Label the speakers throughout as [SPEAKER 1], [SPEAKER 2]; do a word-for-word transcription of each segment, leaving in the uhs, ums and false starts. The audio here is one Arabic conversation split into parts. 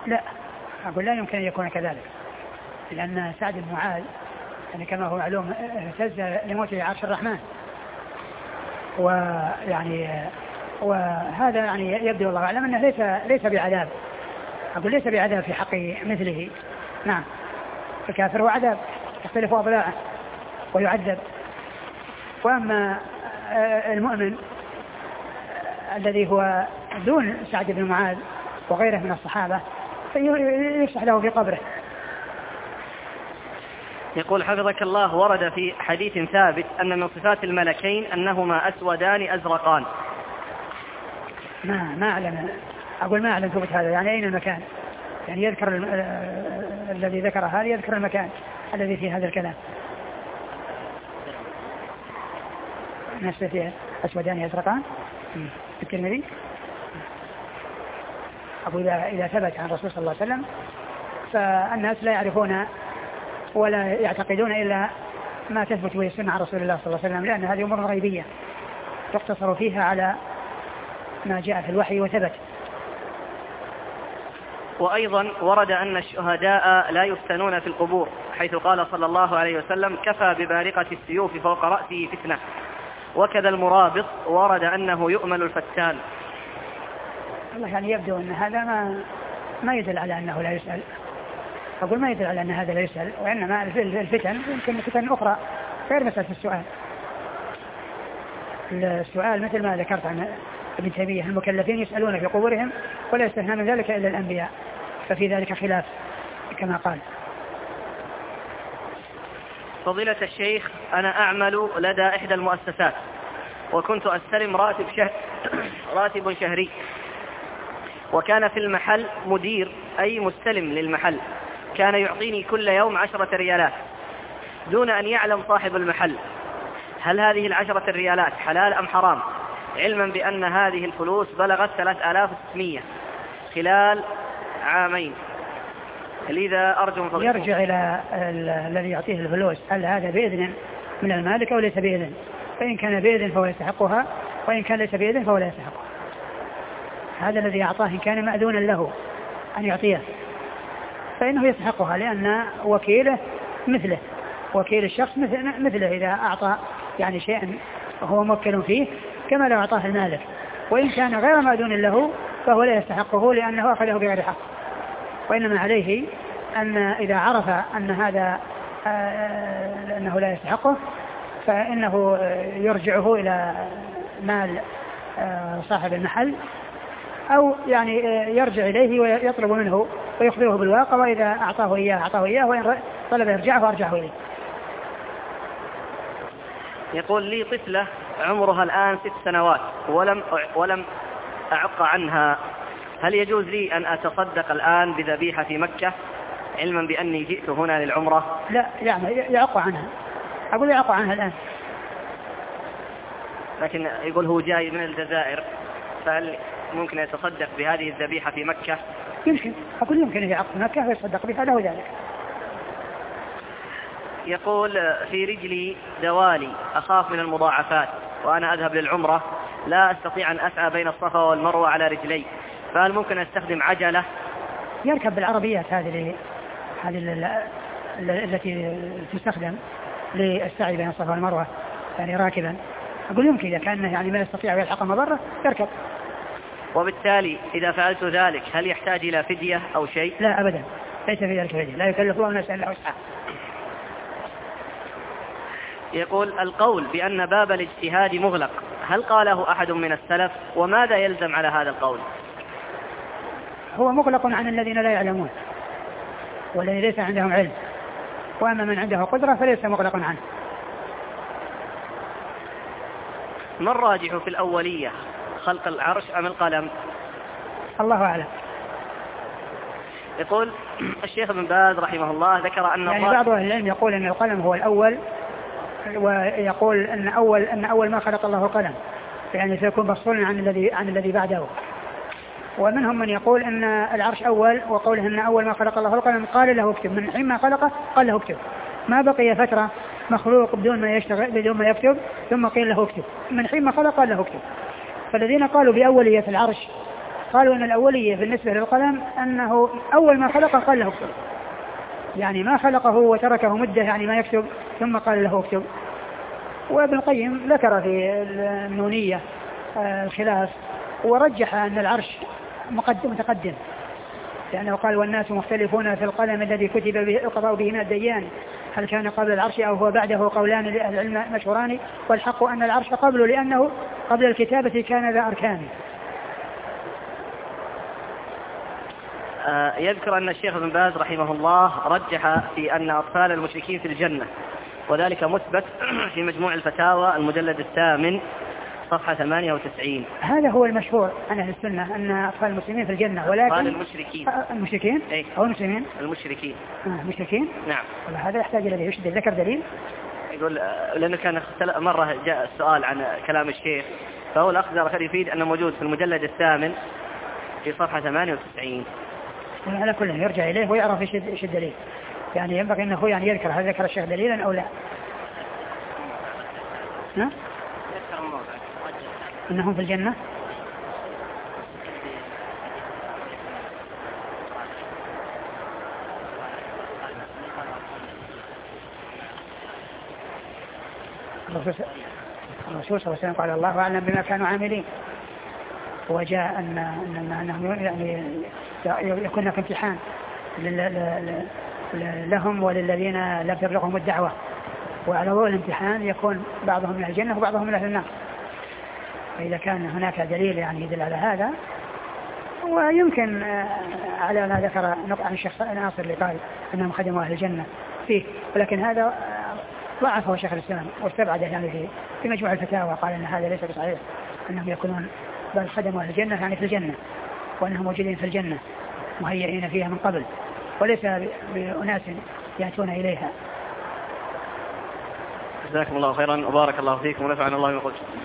[SPEAKER 1] لا، أقول لا يمكن أن يكون كذلك، لأن سعد بن معاذ يعني كما هو معلوم اهتز لموت عرش الرحمن، ويعني وهذا يعني يبدو الله أعلم أنه ليس ليس بعذاب، أقول ليس بعذاب في حق مثله. نعم، الكافر هو عذاب يختلف أضلاعه ويعذب، وأما المؤمن الذي هو دون سعد بن معاذ وغيره من الصحابة فيفسح له في قبره.
[SPEAKER 2] يقول حفظك الله: ورد في حديث ثابت أن من صفات الملكين أنهما أسودان أزرقان.
[SPEAKER 1] ما ما أعلم، أقول ما أعلم ثبت هذا، يعني أين المكان؟ يعني يذكر الذي ذكر هذا يذكر المكان الذي فيه هذا الكلام. نفسه فيه أسودان أزرقان في الترمذي. أقول إذا إذا ثبت عن الرسول صلى الله عليه وسلم فالناس لا يعرفون ولا يعتقدون إلا ما تثبت به السنة عن رسول الله صلى الله عليه وسلم، لأن هذه أمور غيبية تقتصر فيها على ما جاء في الوحي وثبت.
[SPEAKER 2] وأيضا ورد أن الشهداء لا يفتنون في القبور، حيث قال صلى الله عليه وسلم: كفى ببارقة السيوف فوق رأسه فتنة. وكذا المرابط ورد أنه يؤمل الفتان.
[SPEAKER 1] الله يعني يبدو أن هذا ما ما يدل على أنه لا يسأل، أقول ما يدل على أن هذا لا يسأل، وإنما الفتن يمكن فتن أخرى غير مسألة السؤال. السؤال مثل ما ذكرت عن ابن تيمية: المكلفين يسألون في قبورهم ولا يستثنى من ذلك إلا الأنبياء، ففي ذلك خلاف كما قال.
[SPEAKER 2] فضيلة الشيخ، أنا أعمل لدى إحدى المؤسسات، وكنت أستلم راتب شهر راتب شهري، وكان في المحل مدير أي مستلم للمحل كان يعطيني كل يوم عشرة ريالات دون أن يعلم صاحب المحل. هل هذه العشرة الريالات حلال أم حرام، علما بأن هذه الفلوس بلغت ثلاثة آلاف وستمائة خلال عامين؟ لذا أرجو
[SPEAKER 1] يرجع إلى الذي يعطيه الفلوس، هل هذا بإذن من المالك أو ليس بإذن؟ فإن كان بإذن فهو يستحقها، وإن كان ليس بإذن فهو لا يستحقها. هذا الذي أعطاه إن كان مأذونا له أن يعطيه فإنه يستحقها، لأن وكيله مثله، وكيل الشخص مثله إذا أعطى يعني شيئا هو موكل فيه كما لو أعطاه المالك، وإن كان غير مأذون له فهو لا يستحقه لأنه أخذه بغير حق. وإنما عليه أن إذا عرف أن هذا آه أنه لا يستحقه فإنه يرجعه إلى مال آه صاحب المحل، أو يعني يرجع إليه ويطلب منه ويخبره بالواقع، وإذا أعطاه إياه أعطاه إياه، وإن طلب يرجعه فأرجعه إليه.
[SPEAKER 2] يقول لي طفلة عمرها الآن ست سنوات ولم ولم أعق عنها، هل يجوز لي أن أتصدق الآن بذبيحة في مكة علما بأني جئت هنا للعمرة؟
[SPEAKER 1] لا، يعني يعق عنها، أقول يعق عنها الآن.
[SPEAKER 2] لكن يقول هو جاي من الجزائر، فهل ممكن يتصدق بهذه الذبيحة في مكة؟
[SPEAKER 1] يمكن، أقول يمكن أن يعق في مكة ويتصدق بها، له ذلك.
[SPEAKER 2] يقول في رجلي دوالي، أخاف من المضاعفات وأنا أذهب للعمرة، لا أستطيع أن أسعى بين الصفا والمروة على رجلي، فهل ممكن أستخدم عجلة؟
[SPEAKER 1] يركب بالعربيات هذه هذه التي تستخدم للسعي بين الصفا والمروة، يعني راكبا. أقول يمكن إذا كان يعني ما يستطيع يلحق مضرة يركب.
[SPEAKER 2] وبالتالي إذا فعلت ذلك هل يحتاج إلى فدية أو شيء؟
[SPEAKER 1] لا أبدا، ليس في ذلك فدية، لا يكلف الله نفسا إلا وسعها.
[SPEAKER 2] يقول القول بأن باب الاجتهاد مغلق، هل قاله أحد من السلف؟ وماذا يلزم على هذا القول؟
[SPEAKER 1] هو مغلق عن الذين لا يعلمون والذين ليس عندهم علم، وأما من عنده قدرة فليس مغلق عنه.
[SPEAKER 2] ما الراجح في الأولية، خلق العرش أم القلم؟
[SPEAKER 1] الله أعلم.
[SPEAKER 2] يقول الشيخ ابن باز رحمه الله ذكر أن
[SPEAKER 1] يعني بعض أهل العلم يقول أن القلم هو الأول، ويقول أن أول أن أول ما خلق الله القلم، يعني سيكون مفصولا عن الذي عن الذي بعده. ومنهم من يقول أن العرش أول، وقوله أن أول ما خلق الله القلم قال له اكتب، من حين ما خلقه قال له اكتب، ما بقي فترة مخلوق بدون ما يشتغل بدون ما يكتب ثم قيل له اكتب، من حين ما خلق قال له اكتب. فالذين قالوا بأولية العرش قالوا أن الأولية بالنسبة للقلم أنه أول ما خلقه قال له اكتب، يعني ما خلقه وتركه مدة يعني ما يكتب ثم قال له اكتب. وابن القيم ذكر في النونية الخلاف ورجح أن العرش مقدم متقدم، لأنه قال والناس مختلفون في القلم الذي كتب به القضاء به من الديان، هل كان قبل العرش أو هو بعده؟ قولان لأهل العلم مشهوران، والحق أن العرش قبله لأنه قبل الكتابة كان ذا أركان.
[SPEAKER 2] يذكر أن الشيخ ابن باز رحمه الله رجح في أن أطفال المشركين في الجنة، وذلك مثبت في مجموع الفتاوى المجلد الثامن صفحة ثمانية وتسعين.
[SPEAKER 1] هذا هو المشهور عن أهل السنة أن أطفال المسلمين في الجنة، ولكن
[SPEAKER 2] أطفال المشركين
[SPEAKER 1] المشركين
[SPEAKER 2] أي.
[SPEAKER 1] أو المسلمين
[SPEAKER 2] المشركين
[SPEAKER 1] آه المشركين
[SPEAKER 2] نعم.
[SPEAKER 1] هذا يحتاج إلى يشد ذكر دليل.
[SPEAKER 2] يقول لأنه كان مرة جاء السؤال عن كلام الشيخ، فهو الأخ ذكر يفيد أنه موجود في المجلد الثامن في صفحة ثمانية وتسعين.
[SPEAKER 1] على كل يرجع إليه ويعرف إيش الدليل، يعني ينبغي أنه يعني يذكر هل ذكر الشيخ دليلا أو لا. ها؟ أنهم في الجنة. الرسول صلى الله عليه وسلم قال الله أعلم بما كانوا عاملين، وجاء أن أنهم يعني يكون في امتحان لهم وللذين لم تبلغهم الدعوة، وعلى ضوء الامتحان يكون بعضهم من الجنة وبعضهم من أهل النار. فإذا كان هناك دليل يعني يدل على هذا، ويمكن على ما ذكر عن الشيخ ناصر اللي قال أنهم خدموا أهل الجنة فيه، ولكن هذا ضعفه شيخ الإسلام واستبعده يعني في في مجموع الفتاوى، قال أن هذا ليس بصحيح أنهم يكونون بل خدموا أهل الجنة يعني في الجنة، وأنهم موجودين في الجنة مهيئين فيها من قبل، وليس بأناس يأتون إليها.
[SPEAKER 2] جزاكم الله خيرا وبارك الله فيكم ونفعنا الله بما قلتم.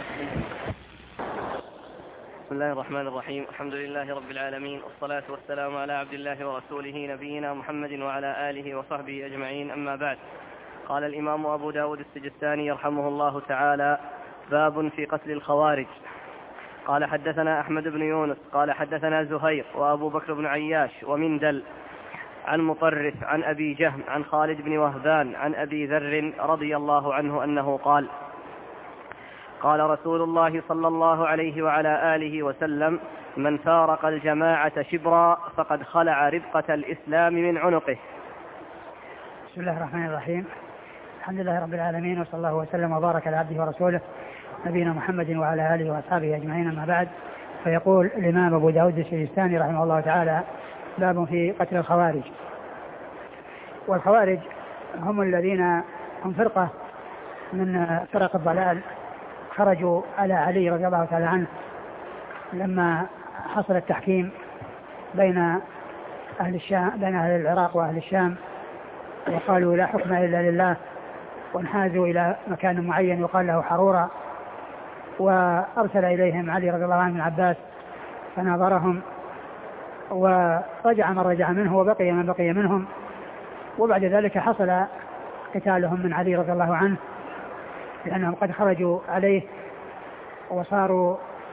[SPEAKER 2] بسم الله الرحمن الرحيم، الحمد لله رب العالمين، والصلاة والسلام على عبد الله ورسوله نبينا محمد وعلى آله وصحبه أجمعين، أما بعد. قال الإمام أبو داود السجستاني يرحمه الله تعالى: باب في قتل الخوارج. قال حدثنا أحمد بن يونس قال حدثنا زهير وأبو بكر بن عياش ومندل عن مطرف عن أبي جهم عن خالد بن وهبان عن أبي ذر رضي الله عنه أنه قال: قال رسول الله صلى الله عليه وعلى آله وسلم: من فارق الجماعة شبرا فقد خلع ربقة الإسلام من عنقه.
[SPEAKER 1] بسم الله الرحمن الرحيم، الحمد لله رب العالمين، وصلى الله وسلم وبارك على عبده ورسوله نبينا محمد وعلى آله وأصحابه أجمعين، أما بعد. فيقول الإمام أبو داود السجستاني رحمه الله تعالى: باب في قتل الخوارج. والخوارج هم الذين هم فرقة من فرق الضلال، خرجوا على علي رضي الله تعالى عنه لما حصل التحكيم بين أهل الشام بين أهل العراق وأهل الشام، وقالوا لا حكم إلا لله، وانحازوا إلى مكان معين يقال له حرورة، وأرسل إليهم علي رضي الله عنه بن عباس فناظرهم، ورجع من رجع منه وبقي من بقي منهم، وبعد ذلك حصل قتالهم من علي رضي الله عنه، لأنهم قد خرجوا عليه وصاروا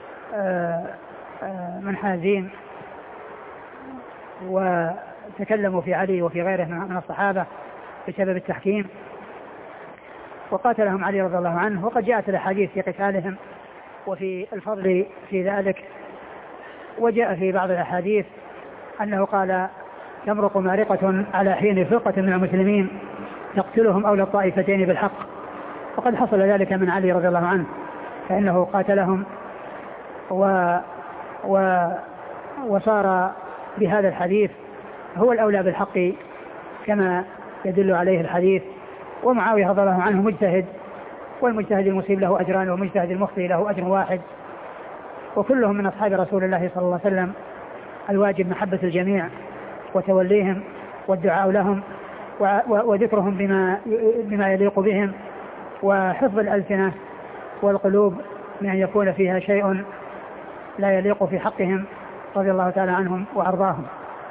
[SPEAKER 1] منحازين وتكلموا في علي وفي غيره من الصحابة بسبب التحكيم، وقاتلهم علي رضي الله عنه. وقد جاءت الأحاديث في قتالهم وفي الفضل في ذلك، وجاء في بعض الأحاديث أنه قال: تمرق مارقة على حين فرقة من المسلمين تقتلهم أولى الطائفتين بالحق. وقد حصل ذلك من علي رضي الله عنه، فإنه قاتلهم و و وصار بهذا الحديث هو الأولى بالحق كما يدل عليه الحديث. ومعاوية رضي الله عنه مجتهد، والمجتهد المصيب له أجران والمجتهد المخطئ له أجر واحد، وكلهم من أصحاب رسول الله صلى الله عليه وسلم. الواجب محبة الجميع وتوليهم والدعاء لهم وذكرهم بما بما يليق بهم، وحفظ الألسنة والقلوب من أن يكون فيها شيء لا يليق في حقهم رضي الله تعالى عنهم وأرضاهم.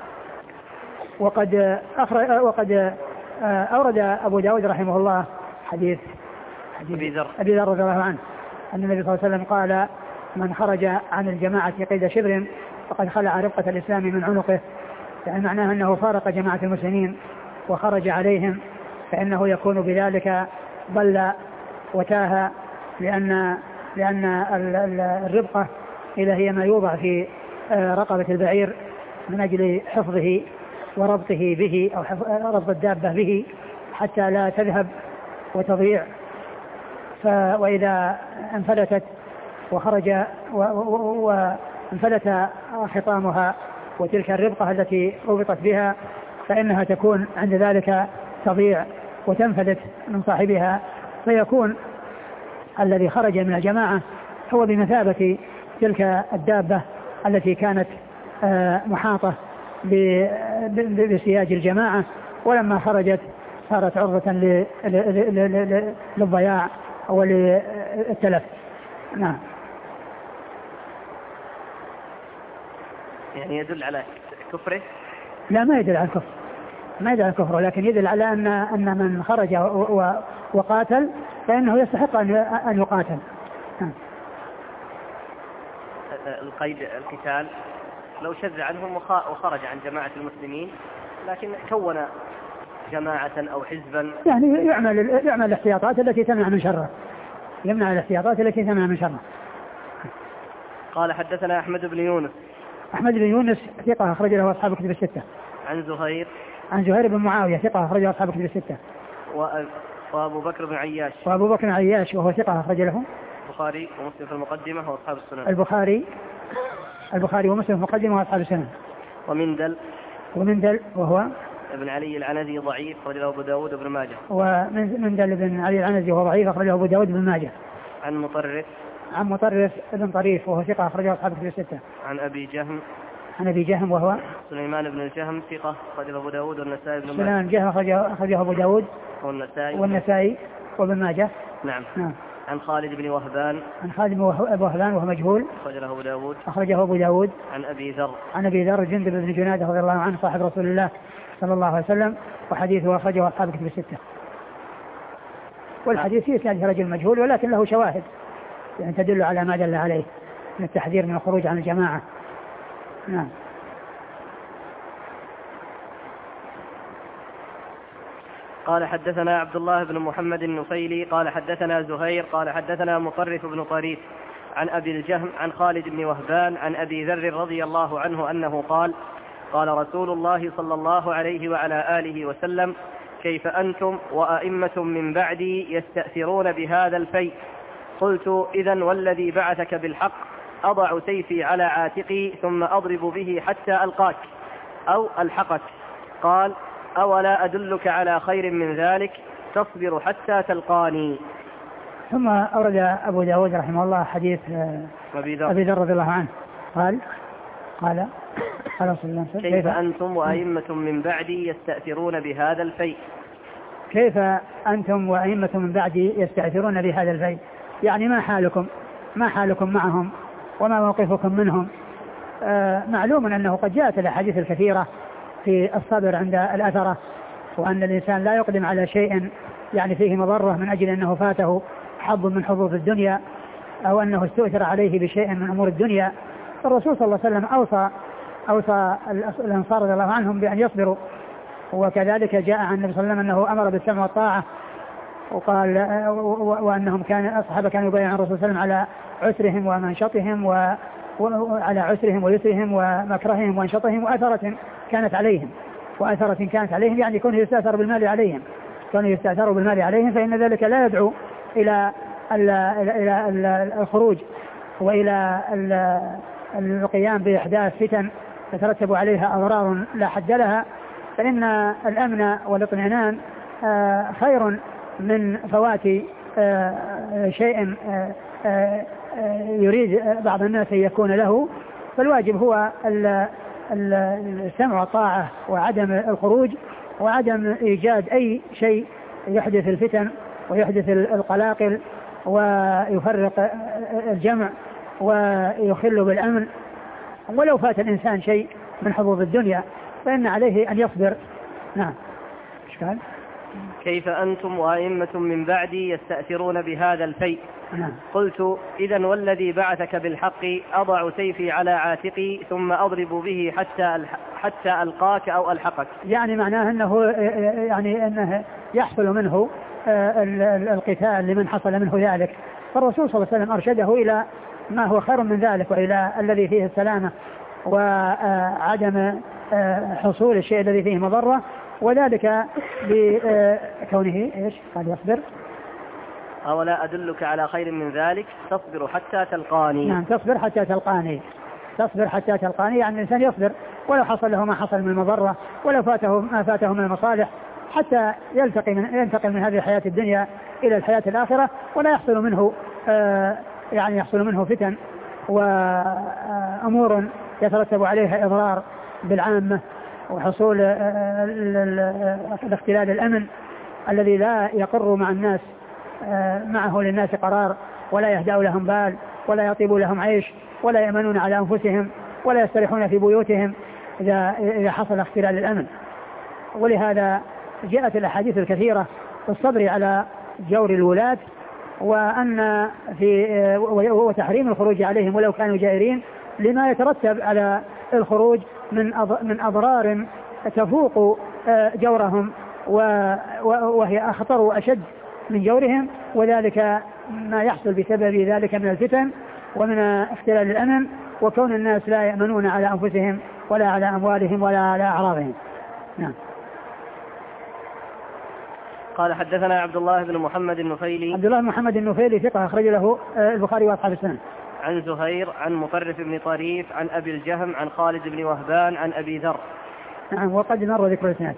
[SPEAKER 1] وقد أخرج وقد أورد أبو داود رحمه الله حديث حديث أبي ذر رضي الله عنه أن النبي صلى الله عليه وسلم قال: من خرج عن الجماعة قيد شبر فقد خلع ربقة الإسلام من عنقه، يعني معناه أنه فارق جماعة المسلمين وخرج عليهم، فإنه يكون بذلك ضل وتاه، لأن لأن الربقة إذا هي ما يوضع في رقبة البعير من أجل حفظه وربطه به أو ربط الدابة به حتى لا تذهب وتضيع، وإذا انفلتت وخرج وانفلت خطامها وتلك الربقة التي ربطت بها فإنها تكون عند ذلك تضيع وتنفلت من صاحبها، فيكون الذي خرج من الجماعة هو بمثابة تلك الدابة التي كانت محاطة بسياج الجماعة، ولما خرجت صارت عرضة للضياع وللتلف. نعم.
[SPEAKER 2] يعني يدل على كفره؟
[SPEAKER 1] لا، ما يدل على الكفر، ما يدل على الكفر، ولكن يدل على أن أن من خرج وقاتل فإنه يستحق أن يقاتل.
[SPEAKER 2] القيد القتال لو شذ عنهم وخرج عن جماعة المسلمين لكن كون جماعة أو حزبا،
[SPEAKER 1] يعني يعمل يعمل الاحتياطات التي تمنع من شره، يمنع الاحتياطات التي تمنع من شره.
[SPEAKER 2] قال حدثنا أحمد بن يونس.
[SPEAKER 1] أحمد بن يونس ثقة أخرج له أصحاب الكتب الستة.
[SPEAKER 2] عن زهير.
[SPEAKER 1] عن زهير بن معاوية ثقة أخرج له أصحاب الكتب الستة.
[SPEAKER 2] وأبو بكر بن عياش.
[SPEAKER 1] وأبو بكر بن عياش وهو ثقة أخرج له
[SPEAKER 2] البخاري ومسلم في المقدمة وأصحاب السنن.
[SPEAKER 1] البخاري البخاري ومسلم في المقدمة وأصحاب السنن.
[SPEAKER 2] ومندل.
[SPEAKER 1] ومندل وهو
[SPEAKER 2] ابن علي العنزي ضعيف أخرج له أبو داود وابن ماجه.
[SPEAKER 1] ومندل بن علي العنزي وهو ضعيف أخرج له أبو داود وابن ماجه.
[SPEAKER 2] عن مطرف.
[SPEAKER 1] عن مطرف ابن طريف وهو ثقة أخرج له أصحاب الكتب الستة.
[SPEAKER 2] عن أبي جهم.
[SPEAKER 1] عن أبي جهم وهو
[SPEAKER 2] سليمان بن الجهم ثقة أخرج له أبو داود والنسائي بن ماجه.
[SPEAKER 1] سليمان الجهم أخرج له أبو داود
[SPEAKER 2] والنسائي
[SPEAKER 1] والنسائي وابن ماجه.
[SPEAKER 2] نعم.
[SPEAKER 1] نعم.
[SPEAKER 2] عن خالد بن وهبان.
[SPEAKER 1] عن خالد بن وهبان وهو مجهول
[SPEAKER 2] أخرجه أبو داود.
[SPEAKER 1] أخرجه أبو داود.
[SPEAKER 2] عن أبي ذر.
[SPEAKER 1] عن أبي ذر جندب بن جنادة رضي الله عنه صاحب رسول الله صلى الله عليه وسلم، وحديثه أخرجه أصحاب الكتب الستة. والحديث فيه إسناد رجل مجهول ولكن له شواهد يعني تدل على ما دل عليه من التحذير من الخروج عن الجماعة. نعم.
[SPEAKER 2] قال حدثنا عبد الله بن محمد النفيلي قال حدثنا زهير قال حدثنا مطرف بن طريف عن أبي الجهم عن خالد بن وهبان عن أبي ذر رضي الله عنه أنه قال قال رسول الله صلى الله عليه وعلى آله وسلم كيف أنتم وأئمة من بعدي يستأثرون بهذا الفيء؟ قلت إذن والذي بعثك بالحق أضع سيفي على عاتقي ثم أضرب به حتى ألقاك أو ألحقك. قال أولا أدلك على خير من ذلك تصبر حتى تلقاني.
[SPEAKER 1] ثم أورد أبو داود رحمه الله حديث أبي ذر رضي الله عنه قال قال قال صلى الله عليه وسلم
[SPEAKER 2] كيف أنتم وأئمة من بعدي يستأثرون بهذا الفيء؟
[SPEAKER 1] كيف أنتم وأئمة من بعدي يستأثرون بهذا الفيء، يعني ما حالكم ما حالكم معهم وما موقفكم منهم. آه معلوم أنه قد جاءت الأحاديث الكثيرة في الصبر عند الأثرة، وأن الإنسان لا يقدم على شيء يعني فيه مضرة من أجل أنه فاته حظ من حظوظ الدنيا أو أنه استؤثر عليه بشيء من أمور الدنيا. الرسول صلى الله عليه وسلم أوصى أوصى الأنصار رضي الله عنهم بأن يصبروا، وكذلك جاء عن النبي صلى الله عليه وسلم أنه أمر بالسمع والطاعة، وقال وأنهم كان الصحابة كانوا يبايعون الرسول صلى الله عليه وسلم على عسرهم ومنشطهم وعلى عسرهم ويسرهم ومكرههم وانشطهم وأثرة كانت عليهم وأثرة كانت عليهم يعني كونه يستأثر بالمال عليهم كانوا يستأثروا بالمال عليهم، فإن ذلك لا يدعو إلى إلى الخروج وإلى القيام بإحداث فتن تترتب عليها أضرار لا حد لها. فإن الأمن والاطمئنان خير من فوات شيء يريد بعض الناس أن يكون له. فالواجب هو السمع والطاعة وعدم الخروج وعدم إيجاد أي شيء يحدث الفتن ويحدث القلاقل ويفرق الجمع ويخل بالأمن. ولو فات الإنسان شيء من حظوظ الدنيا فإن عليه أن يصبر. نعم. إيش قال؟
[SPEAKER 2] كيف أنتم وأئمة من بعدي يستأثرون بهذا الفيء؟ قلت إذن والذي بعثك بالحق أضع سيفي على عاتقي ثم أضرب به حتى حتى ألقاك أو ألحقك.
[SPEAKER 1] يعني معناه أنه يعني أنه يحصل منه القتال لمن حصل منه ذلك، فالرسول صلى الله عليه وسلم أرشده إلى ما هو خير من ذلك وإلى الذي فيه السلامة وعدم حصول الشيء الذي فيه مضرة، وذلك بكونه إيش قال يصبر.
[SPEAKER 2] أولا أدلك على خير من ذلك تصبر حتى تلقاني.
[SPEAKER 1] نعم تصبر حتى تلقاني، تصبر حتى تلقاني يعني الإنسان يصبر ولو حصل له ما حصل من المضرة ولو فاته ما فاته من المصالح حتى يلتقي من ينتقل من هذه الحياة الدنيا إلى الحياة الآخرة ولا يحصل منه آه يعني يحصل منه فتن وأمور يترتب عليها إضرار بالعامة وحصول الاختلال الأمن الذي لا يقر مع الناس معه للناس قرار ولا يهدأ لهم بال ولا يطيب لهم عيش ولا يأمنون على أنفسهم ولا يستريحون في بيوتهم إذا إذا حصل اختلال الأمن. ولهذا جاءت الأحاديث الكثيرة في الصبر على جور الولاة وأن في وتحريم الخروج عليهم ولو كانوا جائرين لما يترتب على الخروج من من أضرار تفوق جورهم وهي أخطر وأشد من جورهم، وذلك ما يحصل بسبب ذلك من الفتن ومن اختلال الأمن وكون الناس لا يأمنون على أنفسهم ولا على أموالهم ولا على أعراضهم. نعم.
[SPEAKER 2] قال حدثنا عبد الله بن محمد النفيلي.
[SPEAKER 1] عبد الله بن محمد النفيلي ثقة أخرج له البخاري وأصحاب السنن.
[SPEAKER 2] عن زهير عن مطرف بن طريف عن أبي الجهم عن خالد بن وهبان عن أبي ذر.
[SPEAKER 1] نعم وقد مر ذكر الإسناد.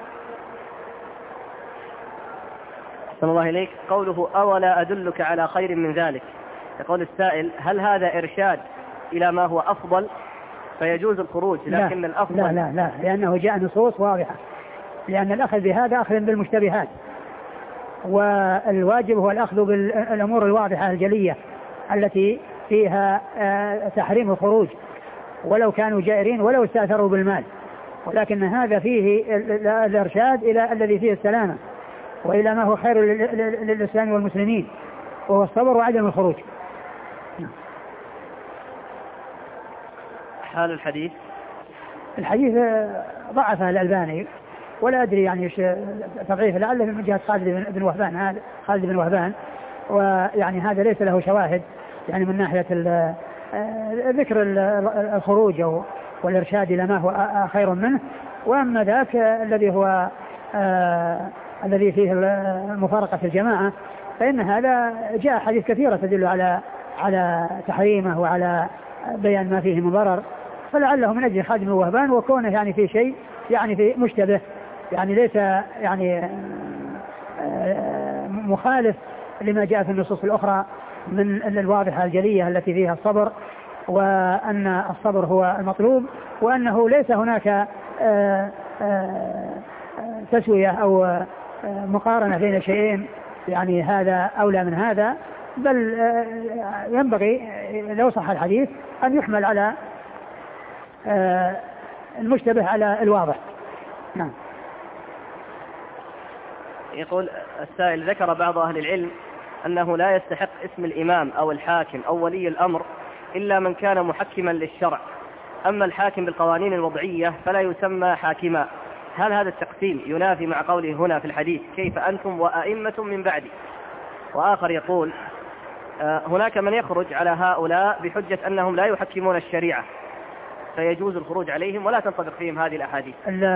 [SPEAKER 2] صلى الله إليك. قوله أولا أدلك على خير من ذلك، يقول السائل هل هذا إرشاد إلى ما هو أفضل فيجوز الخروج لكن
[SPEAKER 1] لا
[SPEAKER 2] الأفضل؟
[SPEAKER 1] لا لا لا لأنه جاء نصوص واضحة، لأن الأخذ بهذا أخذ بالمشتبهات والواجب هو الأخذ بالأمور الواضحة الجلية التي فيها تحريم الخروج ولو كانوا جائرين ولو استأثروا بالمال، ولكن هذا فيه الإرشاد إلى الذي فيه السلامة وإلى ما هو خير للإسلام والمسلمين وهو الصبر وعدم الخروج.
[SPEAKER 2] حال الحديث
[SPEAKER 1] الحديث ضعفه الألباني ولا أدري يعني إيش تضعيفه، لعله من جهة خالد بن وهبان هذا خالد بن وهبان ويعني هذا ليس له شواهد يعني من ناحية ذكر الخروج والإرشاد إلى ما هو خير منه، وأما ذاك الذي هو آه الذي فيه المفارقة في الجماعة فإن هذا جاء حديث كثيرة تدل على على تحريمه وعلى بيان ما فيه من ضرر، فلعله من أجل خالد بن وهبان وكونه يعني في شيء يعني في مشتبه يعني ليس يعني مخالف لما جاء في النصوص الأخرى من الواضحة الجلية التي فيها الصبر وأن الصبر هو المطلوب وأنه ليس هناك تسوية أو مقارنة بين شيئين يعني هذا أولى من هذا، بل ينبغي لو صح الحديث أن يحمل على المشتبه على الواضح. نعم.
[SPEAKER 2] يقول السائل ذكر بعض أهل العلم أنه لا يستحق اسم الإمام أو الحاكم أو ولي الأمر إلا من كان محكما للشرع، أما الحاكم بالقوانين الوضعية فلا يسمى حاكما، هل هذا التقسيم ينافي مع قوله هنا في الحديث كيف أنتم وأئمة من بعدي؟ وآخر يقول هناك من يخرج على هؤلاء بحجة أنهم لا يحكمون الشريعة فيجوز الخروج عليهم ولا تنطبق فيهم هذه الأحاديث.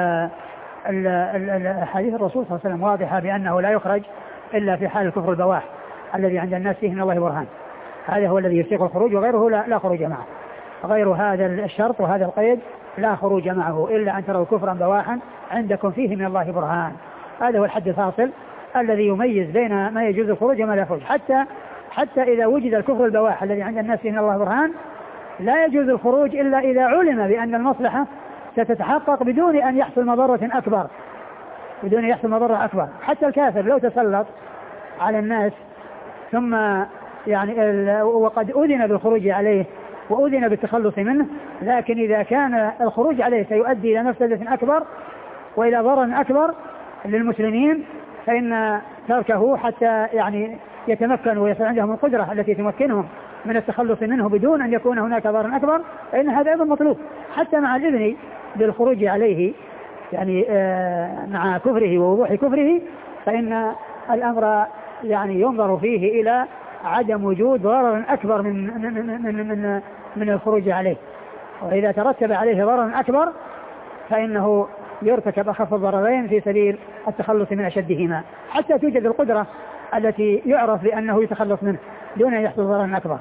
[SPEAKER 1] الحديث الرسول صلى الله عليه وسلم واضحة بأنه لا يخرج إلا في حال الكفر البواح الذي عند الناس فيه من الله برهان، هذا هو الذي يسيق الخروج وغيره لا, لا خروج معه، غير هذا الشرط وهذا القيد لا خروج معه إلا أن تروا كفرا بواحا عندكم فيه من الله برهان، هذا هو الحد الفاصل الذي يميز بين ما يجوز الخروج وما لا يخرج. حتى حتى إذا وجد الكفر البواح الذي عند الناس فيه من الله برهان لا يجوز الخروج إلا إذا علم بأن المصلحة ستتحقق بدون أن يحصل مضرة أكبر بدون أن يحصل مضرة أكبر. حتى الكافر لو تسلط على الناس ثم يعني وقد أذن بالخروج عليه وأذن بالتخلص منه، لكن إذا كان الخروج عليه سيؤدي إلى مفسدة أكبر وإلى ضرر أكبر للمسلمين فإن تركه حتى يعني يتمكن ويصير عندهم القدرة التي تمكنهم من التخلص منه بدون أن يكون هناك ضرر أكبر، فإن هذا أيضا مطلوب حتى مع الإذن بالخروج عليه يعني مع كفره ووضوح كفره، فإن الأمر يعني ينظر فيه إلى عدم وجود ضرر أكبر من من من من, من الخروج عليه، وإذا ترتب عليه ضرر أكبر فإنه يرتكب أخف الضررين في سبيل التخلص من أشدهما حتى توجد القدرة التي يعرف بأنه يتخلص منه دون أن يحصل ضرر أكبر.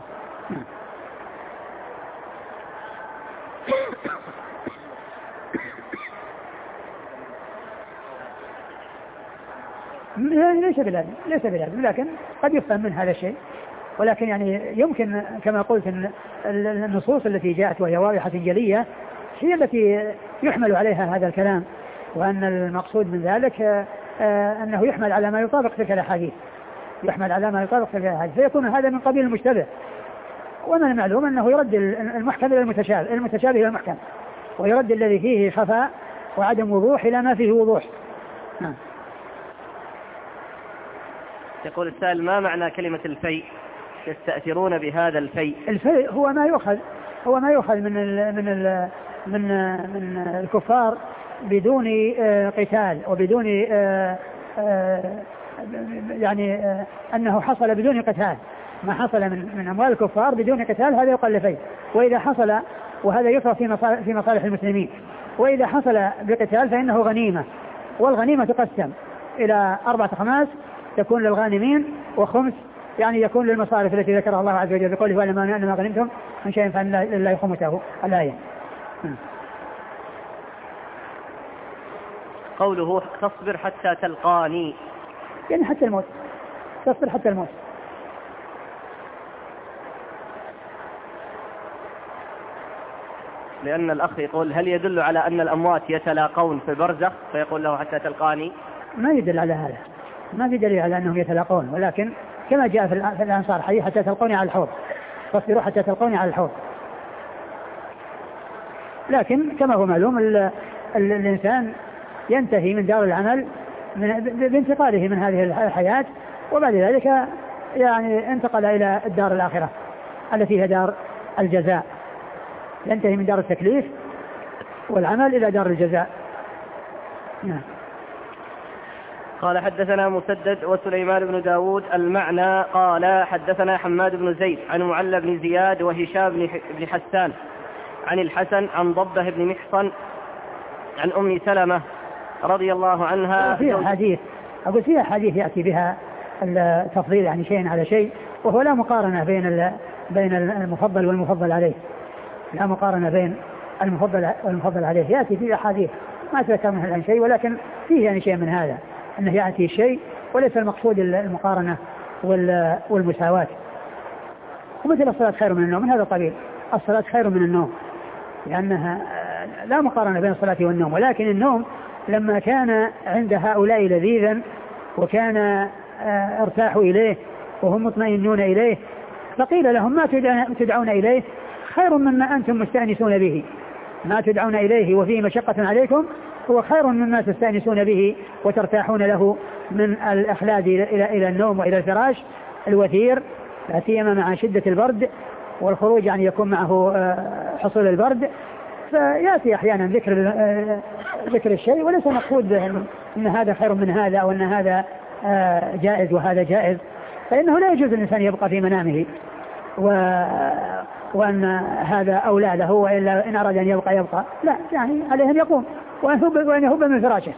[SPEAKER 1] ليس بلازم ليس بلازم لكن قد يفهم من هذا الشيء، ولكن يعني يمكن كما قلت أن النصوص التي جاءت وهي واضحة جلية هي التي يحمل عليها هذا الكلام، وأن المقصود من ذلك أنه يحمل على ما يطابق تلك الأحاديث يحمل على ما يطابق تلك الأحاديث فيكون هذا من قبيل المشتبه، ومن المعلوم أنه يرد المحكم إلى المتشابه المتشابه إلى المحكم، ويرد الذي فيه خفاء وعدم وضوح إلى ما فيه وضوح. نعم.
[SPEAKER 2] يقول السائل: ما معنى كلمة الفيء؟ يستأثرون بهذا الفيء.
[SPEAKER 1] الفيء هو ما يؤخذ هو ما يؤخذ من ال من ال من من الكفار بدون قتال وبدون يعني أنه حصل بدون قتال، ما حصل من من أموال الكفار بدون قتال هذا يقال فيء، وإذا حصل وهذا يفرض في مصالح في مصالح المسلمين، وإذا حصل بقتال فإنه غنيمة، والغنيمة تقسم إلى أربعة خماس، تكون للغانمين وخمس يعني يكون للمصارف التي ذكرها الله عز وجل بقوله: وَلَمَا أَنَّمَا غَنِمْتُمْ مِنْ شَيْءٍ فَإِنَّ لِلَّهِ خُمُسَهُ الآية.
[SPEAKER 2] قوله: تصبر حتى تلقاني،
[SPEAKER 1] يعني حتى الموت، تصبر حتى الموت.
[SPEAKER 2] لأن الأخ يقول: هل يدل على أن الأموات يتلاقون في البرزخ فيقول له حتى تلقاني؟
[SPEAKER 1] ما يدل على هذا، ما في دليل على أنهم يتلاقون، ولكن كما جاء في الأنصار حديث: حتى تلقوني على الحوض، تصبروا حتى تلقوني على الحوض. لكن كما هو معلوم ال ال الإنسان ينتهي من دار العمل بانتقاله من هذه الحياة، وبعد ذلك يعني انتقل إلى الدار الآخرة التي هي دار الجزاء، ينتهي من دار التكليف والعمل إلى دار الجزاء. نعم.
[SPEAKER 2] قال: حدثنا مسدد وسليمان بن داود المعنى قال: حدثنا حماد بن زيد عن معلى بن زياد وهشام بن حسان عن الحسن عن ضبه بن محصن عن أم سلمة رضي الله عنها.
[SPEAKER 1] فيها حديث أقول فيها حديث يأتي بها التفضيل يعني شيء على شيء، وهو لا مقارنة بين بين المفضل والمفضل عليه، لا مقارنة بين المفضل والمفضل عليه، يأتي فيه أحاديث ما تذكر منها الآن شيء، ولكن فيه يعني شيء من هذا أنه يأتي شيء وليس المقصود المقارنة والمساواة. ومثل الصلاة خير من النوم من هذا القبيل، الصلاة خير من النوم لأنها لا مقارنة بين الصلاة والنوم، ولكن النوم لما كان عند هؤلاء لذيذا وكان ارتاحوا إليه وهم مطمئنون إليه فقيل لهم: ما تدعون إليه خير مما أنتم مستأنسون به، ما تدعون إليه وفيه مشقة عليكم هو خير مما تستأنسون به وترتاحون له من الإخلاد إلى إلى النوم وإلى الفراش الوثير، لا سيما مع شدة البرد والخروج يعني يكون معه حصول البرد، فيأتي أحيانا ذكر ذكر الشيء وليس مقصود أن هذا خير من هذا أو أن هذا جائز وهذا جائز، فإنه لا يجوز الإنسان يبقى في منامه و وأن هذا أولى له، وإلا إن أراد أن يبقى يبقى، لا يعني عليه أن يقوم وأن يهب من فراشه.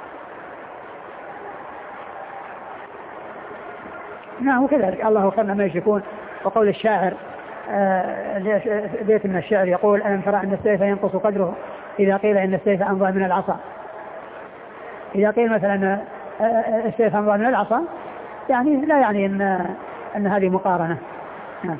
[SPEAKER 1] نعم وكذلك الله خير ما يشركون. وقول الشاعر بيت من الشعر يقول: ألم ترى أن السيف ينقص قدره إذا قيل إن السيف أنضى من العصا. إذا قيل مثلا السيف أنضى من العصا يعني لا يعني أن أن هذه مقارنة. نعم.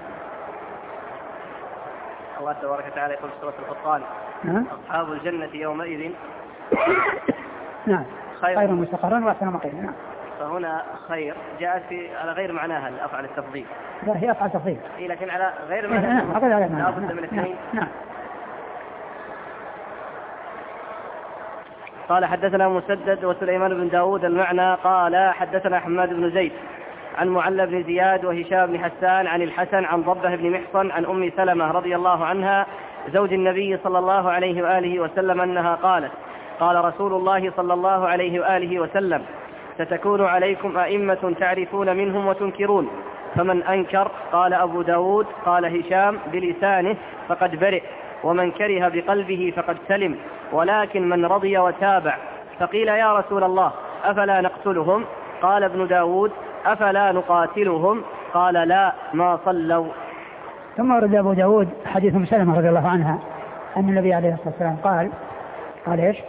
[SPEAKER 2] الله تبارك وتعالى يقول في سورة الفرقان: أصحاب الجنة يومئذ
[SPEAKER 1] نعم خير مستقرا وأحسن مقيلا. نعم.
[SPEAKER 2] فهنا خير جاءت في على غير معناها الأفعال التفضيل.
[SPEAKER 1] لا هي أفعال تفضيل.
[SPEAKER 2] إيه لكن على غير معناها.
[SPEAKER 1] نعم على غير
[SPEAKER 2] معناها. من الاثنين.
[SPEAKER 1] نعم.
[SPEAKER 2] قال حدثنا مسدد وسليمان بن داود المعنى قال حدثنا حماد بن زيد عن معل بن زياد وهشام بن حسان عن الحسن عن ضبة بن محصن عن أم سلمة رضي الله عنها زوج النبي صلى الله عليه وآله وسلم أنها قالت قال رسول الله صلى الله عليه وآله وسلم ستكون عليكم أئمة تعرفون منهم وتنكرون فمن أنكر قال أبو داود قال هشام بلسانه فقد برئ ومن كره بقلبه فقد سلم ولكن من رضي وتابع. فقيل يا رسول الله أفلا نقتلهم؟ قال ابن داود أفلا نقاتلهم؟ قال لا ما صلوا.
[SPEAKER 1] ثم ورد أبو داود حديث أم سلمة رضي الله عنها أن النبي عليه الصلاة والسلام قال قال إيش؟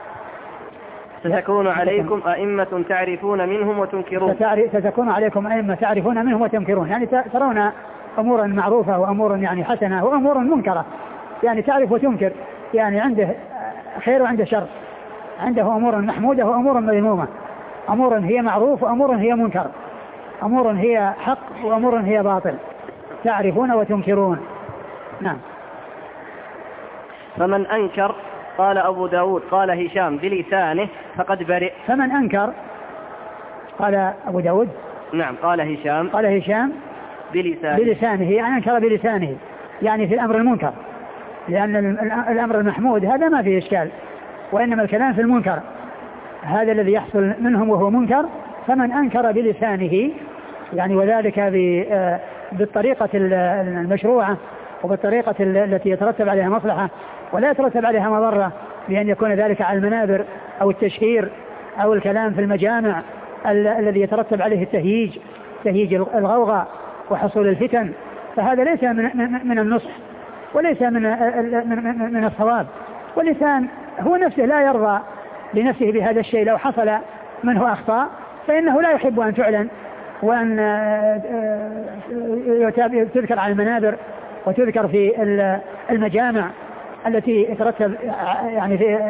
[SPEAKER 2] ستكون عليكم أئمة تعرفون منهم وتنكرون.
[SPEAKER 1] ستكون عليكم أئمة تعرفون منهم وتنكرون، يعني ترون أمورا معروفة وأمور يعني حسنة وأمور منكرة، يعني تعرف وتنكر، يعني عنده خير وعنده شر، عنده أمور محمودة وأمور مذمومة، أمور هي معروف وأمور هي منكر، أمور هي حق وأمور هي باطل، تعرفون وتنكرون. نعم.
[SPEAKER 2] فمن أنكر قال أبو داود قال هشام بلسانه فقد برئ.
[SPEAKER 1] فمن أنكر قال أبو داود
[SPEAKER 2] نعم قال هشام
[SPEAKER 1] قال هشام
[SPEAKER 2] بلسانه
[SPEAKER 1] بلسانه يعني أنكر بلسانه، يعني في الأمر المنكر، لأن الأمر المحمود هذا ما فيه إشكال، وإنما الكلام في المنكر هذا الذي يحصل منهم وهو منكر. فمن أنكر بلسانه يعني وذلك بالطريقة المشروعة وبالطريقة التي يترتب عليها مصلحة ولا يترتب عليها مضرة، بأن يكون ذلك على المنابر أو التشهير أو الكلام في المجامع الذي يترتب عليه التهييج تهييج الغوغاء وحصول الفتن، فهذا ليس من, من النصح وليس من, من, من الصواب. والإنسان هو نفسه لا يرضى لنفسه بهذا الشيء، لو حصل منه أخطاء فإنه لا يحب أن تعلن وأن تذكر على المنابر وتذكر في المجامع التي يترتب يعني في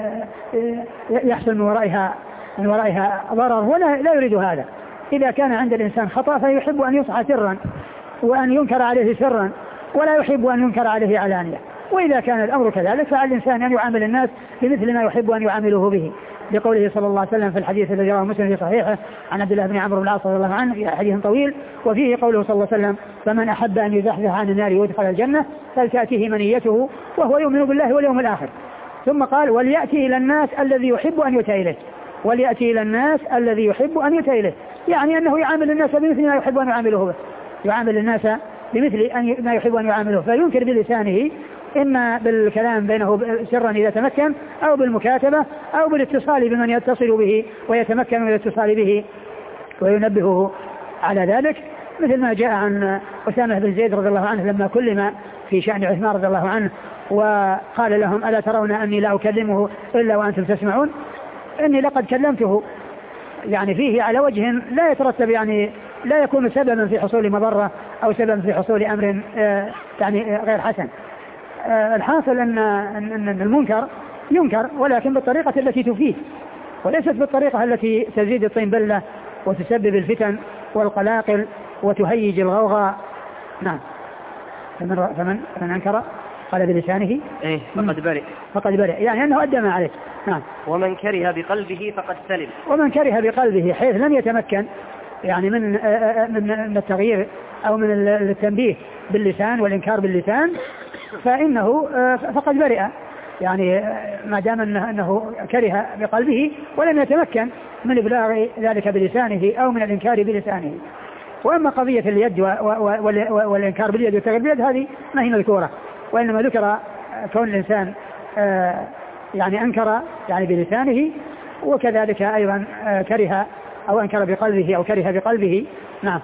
[SPEAKER 1] يحصل من ورائها من ورائها ضرر، ولا لا يريد هذا. إذا كان عند الإنسان خطأ فيحب أن يصحى سرا وأن ينكر عليه سرا، ولا يحب أن ينكر عليه علانية. وإذا كان الأمر كذلك فعلى الإنسان أن يعامل الناس بمثل ما يحب أن يعامله به، لقوله صلى الله عليه وسلم في الحديث الذي رواه مسلم في صحيحه عن عبد الله بن عمرو بن العاص رضي الله عنه في حديث طويل، وفيه قوله صلى الله عليه وسلم فمن أحب أن يزحزح عن النار ويدخل الجنة فلتأتيه منيته وهو يؤمن بالله واليوم الآخر. ثم قال وليأتي إلى الناس الذي يحب أن يؤتى إليه، وليأتي إلى الناس الذي يحب أن يؤتى إليه، يعني أنه يعامل الناس بمثل ما يحب أن يعامله به، يعامل الناس بمثل ما يحب أن يعامله، فينكر بلسانه إما بالكلام بينه سرا إذا تمكن، أو بالمكاتبة، أو بالاتصال بمن يتصل به ويتمكن من الاتصال به وينبهه على ذلك، مثل ما جاء عن أسامة بن زيد رضي الله عنه لما كلم في شأن عثمان رضي الله عنه وقال لهم ألا ترون أني لا أكلمه إلا وأنتم تسمعون، إني لقد كلمته، يعني فيه على وجه لا يترتب يعني لا يكون سببا في حصول مضرة أو سببا في حصول أمر يعني غير حسن. الحاصل أن أن المنكر ينكر ولكن بالطريقة التي تفيد، وليست بالطريقة التي تزيد الطين بلة وتسبب الفتن والقلاقل وتهيج الغوغاء. نعم. فمن فمن فمن أنكر قال بلسانه
[SPEAKER 2] إيه فقد برئ
[SPEAKER 1] فقد برئ يعني أنه أدى ما عليه. نعم.
[SPEAKER 2] ومن كره بقلبه فقد سلم.
[SPEAKER 1] ومن كره بقلبه حيث لم يتمكن يعني من من التغيير أو من التنبيه باللسان والإنكار باللسان فإنه فقد برئ، يعني ما دام أنه كره بقلبه ولم يتمكن من إبلاغ ذلك بلسانه أو من الإنكار بلسانه. وأما قضية اليد والإنكار باليد والتغيير باليد هذه ما هي مذكورة، وإنما ذكر كون الإنسان يعني أنكر يعني بلسانه، وكذلك أيضا كره أو أنكر بقلبه أو كره بقلبه. نعم.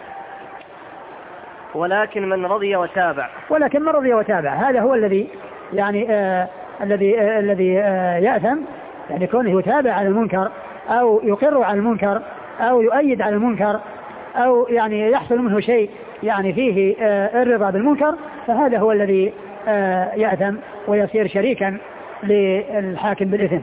[SPEAKER 2] ولكن من رضي وتابع
[SPEAKER 1] ولكن من رضي وتابع هذا هو الذي يعني آه الذي آه الذي آه يأثم، يعني كونه يتابع على المنكر أو يقر على المنكر أو يؤيد على المنكر أو يعني يحصل منه شيء يعني فيه آه الرضا بالمنكر، فهذا هو الذي آه يأثم ويصير شريكا للحاكم بالإثم.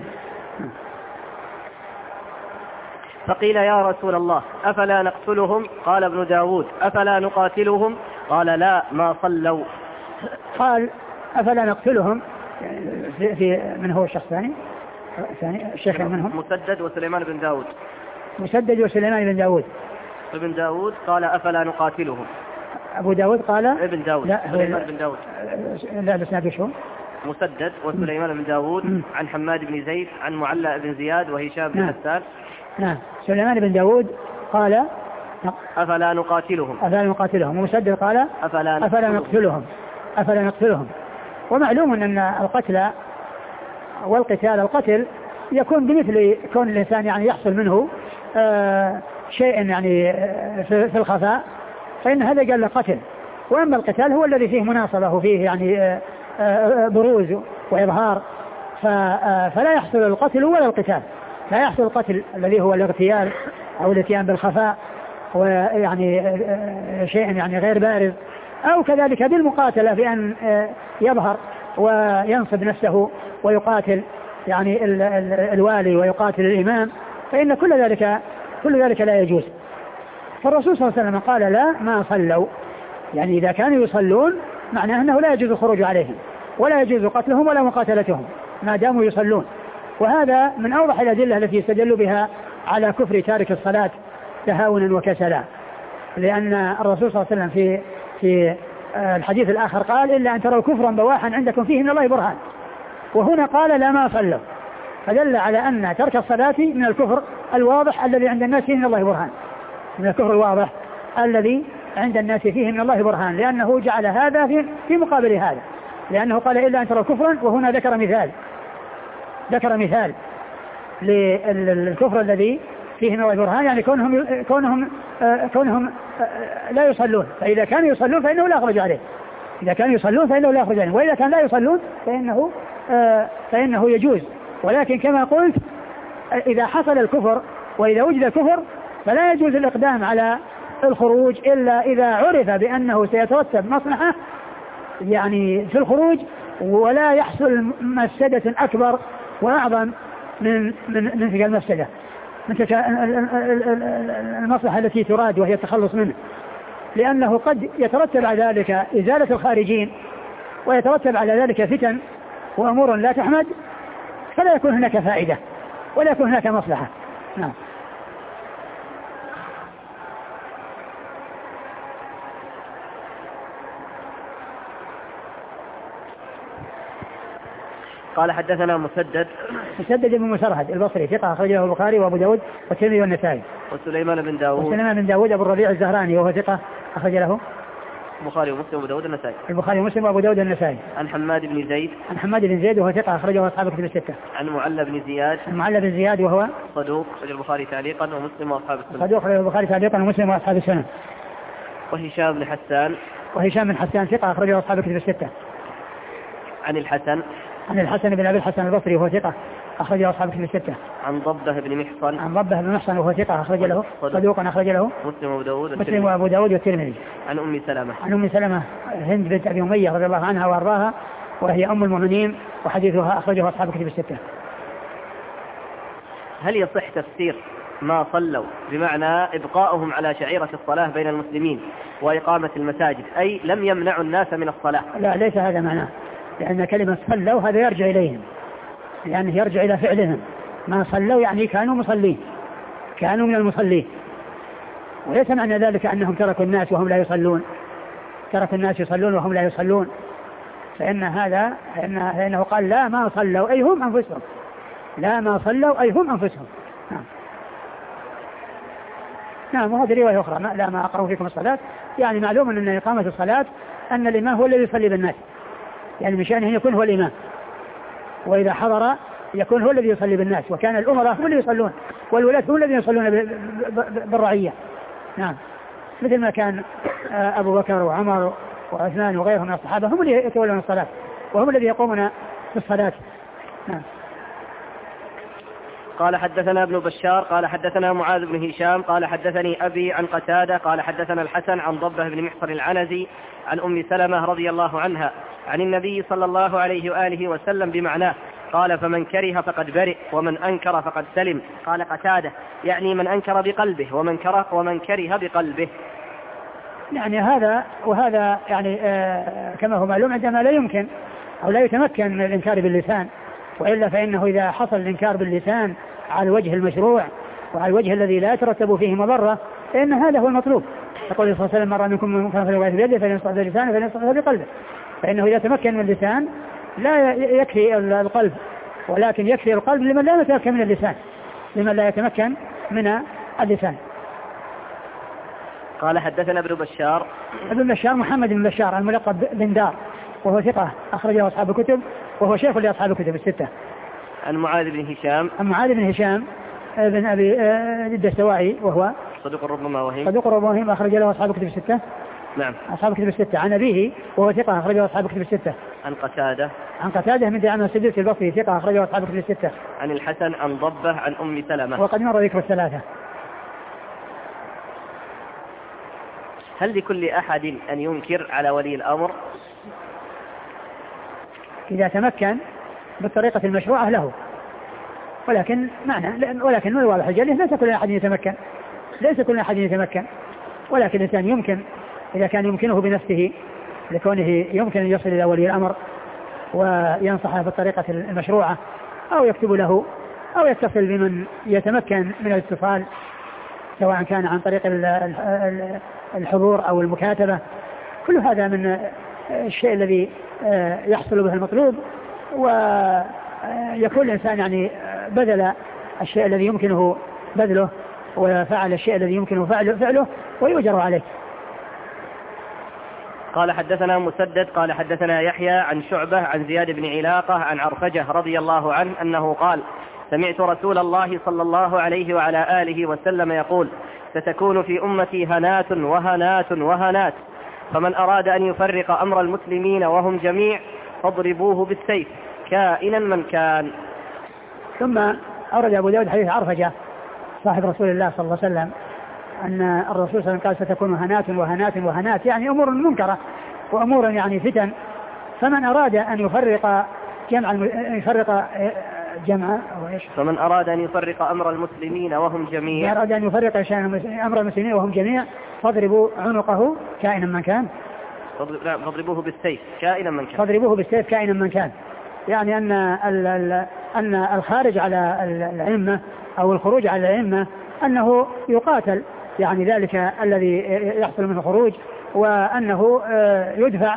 [SPEAKER 2] فقيل يا رسول الله أفلا نقتلهم؟ قال ابن داود أفلا نقاتلهم؟ قال لا ما صلوا.
[SPEAKER 1] قال أفلا نقتلهم في, في من هو الشخص الثاني ثاني الشيخ منهم
[SPEAKER 2] مسدد وسليمان بن داود.
[SPEAKER 1] مسدد وسليمان بن داود.
[SPEAKER 2] ابن داود قال أفلا نقاتلهم.
[SPEAKER 1] أبو داود قال
[SPEAKER 2] ابن داود لا سليمان بن داود.
[SPEAKER 1] لا بس نبي شو
[SPEAKER 2] مسدد وسليمان بن داود م. عن حماد بن زيد عن معلى بن زياد وهشام بن حسان.
[SPEAKER 1] نعم سليمان بن داود قال
[SPEAKER 2] أفلا نقاتلهم.
[SPEAKER 1] أفلا نقاتلهم. ومسدد قال أفلا, أفلا نقتلهم. أفلا نقتلهم. ومعلوم أن القتل والقتال القتل يكون بمثل كون الإنسان يعني يحصل منه آه شيء يعني في, في الخفاء فإن هذا قال له قتل. وأما القتال هو الذي فيه مناصبة وفيه يعني آه آه بروز وإظهار فلا يحصل القتل ولا القتال. لا يحصل القتل الذي هو الاغتيال أو الاتيان بالخفاء ويعني شيء يعني غير بارز أو كذلك بالمقاتلة بأن يظهر وينصب نفسه ويقاتل يعني الوالي ويقاتل الإمام فإن كل ذلك كل ذلك لا يجوز. فالرسول صلى الله عليه وسلم قال لا ما صلوا يعني إذا كانوا يصلون معناه أنه لا يجوز الخروج عليهم ولا يجوز قتلهم ولا مقاتلتهم ما داموا يصلون. وهذا من أوضح الأدلة التي يستدل بها على كفر تارك الصلاة تهاونا وكسلا لأن الرسول صلى الله عليه وسلم في في الحديث الآخر قال إلا أن تروا كفرا بواحا عندكم فيه من الله برهان. وهنا قال لا ما صلوا فدل على أن ترك الصلاة من الكفر الواضح الذي عند الناس فيه من الله برهان من الكفر الواضح الذي عند الناس فيه من الله برهان لأنه جعل هذا في, في مقابل هذا لأنه قال إلا أن تروا كفرا وهنا ذكر مثال ذكر مثال للكفر الذي فيه من الله برهان يعني كونهم كونهم آه كونهم آه لا يصلون فإذا كانوا يصلون فإنه لا يخرج عليه إذا كانوا يصلون فإنه لا يخرج عليه وإذا كان لا يصلون فإنه آه فإنه يجوز. ولكن كما قلت إذا حصل الكفر وإذا وجد الكفر فلا يجوز الإقدام على الخروج إلا إذا عرف بأنه سيترتب مصلحة يعني في الخروج ولا يحصل مفسدة أكبر وأعظم من من من تلك المفسدة من تلك المصلحة التي تراد وهي التخلص منه لأنه قد يترتب على ذلك إزالة الخارجين ويترتب على ذلك فتن وأمور لا تحمد فلا يكون هناك فائدة ولا يكون هناك مصلحة. نعم.
[SPEAKER 2] قال حدثنا مسدد
[SPEAKER 1] مسدد بن مسرهد البصري ثقة أخرجه البخاري وأبو داود والترمذي والنسائي.
[SPEAKER 2] وسليمان بن داود
[SPEAKER 1] وسليمان بن داود أبو الربيع الزهراني وهو ثقة أخرج له
[SPEAKER 2] البخاري ومسلم وأبو داود النسائي.
[SPEAKER 1] البخاري ومسلم وأبو داود النسائي.
[SPEAKER 2] عن حماد بن زيد
[SPEAKER 1] عن حماد بن زيد وهو ثقة أخرجه أصحاب كتب الستة.
[SPEAKER 2] عن معلى بن زياد
[SPEAKER 1] عن معلى بن زياد وهو
[SPEAKER 2] صدوق أخرج البخاري تعليقا ومسلم وأصحاب السنة.
[SPEAKER 1] صدوق أخرج البخاري تعليقا ومسلم وأصحاب السنة.
[SPEAKER 2] وهشام بن حسان
[SPEAKER 1] وهشام بن حسان ثقة أخرجه أصحاب كتب الستة.
[SPEAKER 2] عن الحسن
[SPEAKER 1] عن الحسن بن أبي الحسن البصري وهو ثقة أخرجه أصحاب كتب الستة.
[SPEAKER 2] عن ضبه بن محصن
[SPEAKER 1] عن ضبه بن محصن وهو ثقة أخرج له صدوق أخرج له
[SPEAKER 2] مسلم وأبو داود
[SPEAKER 1] مسلم وأبو داود والترمذي.
[SPEAKER 2] عن أم سلمة
[SPEAKER 1] عن أم سلمة هند بنت أبي أمية رضي الله عنها وأرضاها وهي أم المؤمنين وحديثها أخرجه أصحاب كتب الستة.
[SPEAKER 2] هل يصح تفسير ما صلوا بمعنى إبقاؤهم على شعيرة الصلاة بين المسلمين وإقامة المساجد أي لم يمنعوا الناس من الصلاة؟
[SPEAKER 1] لا ليس هذا معناه لأن كلمة صلوا هذا يرجع إليهم يعني يرجع إلى فعلهم ما صلوا يعني كانوا مصلين كانوا من المصلين وليس معنى ذلك أنهم تركوا الناس وهم لا يصلون ترك الناس يصلون وهم لا يصلون فإن هذا فإنه قال لا ما صلوا أي هم أنفسهم لا ما صلوا أي هم أنفسهم. نعم نعم. وهذه رواية أخرى لا ما أقرأوا فيكم الصلاة يعني معلوم أن إقامة الصلاة أن الإمام هو الذي يصلي بالناس يعني من شأنه يكون هو الإمام وإذا حضر يكون هو الذي يصلي بالناس وكان الأمراء هم اللي يصلون والولاة هم الذين يصلون بالرعية. نعم مثل ما كان أبو بكر وعمر وعثمان وغيرهم من الصحابة هم اللي يتولون الصلاة وهم الذي يقومون في الصلاة. نعم.
[SPEAKER 2] قال حدثنا ابن بشار قال حدثنا معاذ بن هشام قال حدثني أبي عن قتادة قال حدثنا الحسن عن ضبه بن محصن العنزي عن أم سلمة رضي الله عنها عن النبي صلى الله عليه وآله وسلم بمعناه قال فمن كره فقد برئ ومن أنكر فقد سلم. قال قتادة يعني من أنكر بقلبه ومن كره ومن كره بقلبه.
[SPEAKER 1] يعني هذا وهذا يعني آه كما هو معلوم عندما لا يمكن أو لا يتمكن من الإنكار باللسان وإلا فإنه إذا حصل الإنكار باللسان على الوجه المشروع وعلى الوجه الذي لا يترتب فيه مضرة فإن هذا هو المطلوب. يقول صلى الله عليه وسلم: مر منكم منكرا فليغيره بيده فإن استطاع بلسانه فإن استطاع بقلبه. فإنه إذا تمكن من اللسان لا يكفي القلب، ولكن يكفي القلب لمن لا يتمكن من اللسان لمن لا يتمكن من اللسان.
[SPEAKER 2] قال: حدثنا ابن بشار.
[SPEAKER 1] ابن بشار محمد بن بشار الملقب بن دار، وهو ثقة أخرجه أصحاب الكتب، وهو شيخ لأصحاب الكتب الستة.
[SPEAKER 2] عن معاذ بن هشام.
[SPEAKER 1] عن معاذ بن هشام بن أبي الدستوائي، وهو
[SPEAKER 2] صدوق ربما وهم.
[SPEAKER 1] صدوق ربما وهم، أخرج له أصحاب الكتب الستة.
[SPEAKER 2] نعم.
[SPEAKER 1] أصحاب الكتب الستة. عن أبيه وهو ثقة أخرجه أصحاب الكتب الستة.
[SPEAKER 2] عن قتادة.
[SPEAKER 1] عن قتادة من دعامة السدوسي البصري ثقة أخرجه أصحاب الكتب الستة.
[SPEAKER 2] عن الحسن عن ضبة عن أم سلمة.
[SPEAKER 1] وقد مر ذكر الثلاثة.
[SPEAKER 2] هل لكل أحد أن ينكر على ولي الأمر؟
[SPEAKER 1] إذا تمكن بالطريقة المشروعة له، ولكن معنى ولكن من الواضح الجلي ليس كل أحد يتمكن ليس كل أحد يتمكن ولكن الإنسان يمكن إذا كان يمكنه بنفسه لكونه يمكن أن يصل إلى ولي الأمر وينصحه بالطريقة المشروعة، أو يكتب له أو يتصل بمن يتمكن من الاتصال، سواء كان عن طريق الحضور أو المكاتبة. كل هذا من الشيء الذي يحصل به المطلوب، ويكون الإنسان يعني بذل الشيء الذي يمكنه بذله وفعل الشيء الذي يمكنه فعله, فعله ويؤجر عليه.
[SPEAKER 2] قال: حدثنا مسدد قال حدثنا يحيى عن شعبة عن زياد بن علاقة عن عرفجة رضي الله عنه أنه قال: سمعت رسول الله صلى الله عليه وعلى آله وسلم يقول: ستكون في أمتي هنات وهنات وهنات، فمن أراد أن يفرق أمر المسلمين وهم جميع فاضربوه بالسيف كائنا من كان.
[SPEAKER 1] ثم أورد أبو داود حديث عرفجة صاحب رسول الله صلى الله عليه وسلم أن الرسول صلى الله عليه وسلم قال: ستكون هنات وهنات وهنات، يعني أمور منكرة وأمور يعني فتن، فمن أراد أن يفرق جمع يفرق جمع
[SPEAKER 2] فمن أراد أن يفرق أمر المسلمين وهم جميع
[SPEAKER 1] أراد أن يفرق أمر المسلمين وهم جميع فاضربوا عنقه كائنا من كان.
[SPEAKER 2] فاضربوه بالسيف كائنا من كان.
[SPEAKER 1] فاضربوه بالسيف كائنا من كان، يعني أن أن الخارج على الأئمة أو الخروج على الأئمة أنه يقاتل، يعني ذلك الذي يحصل منه خروج، وأنه يدفع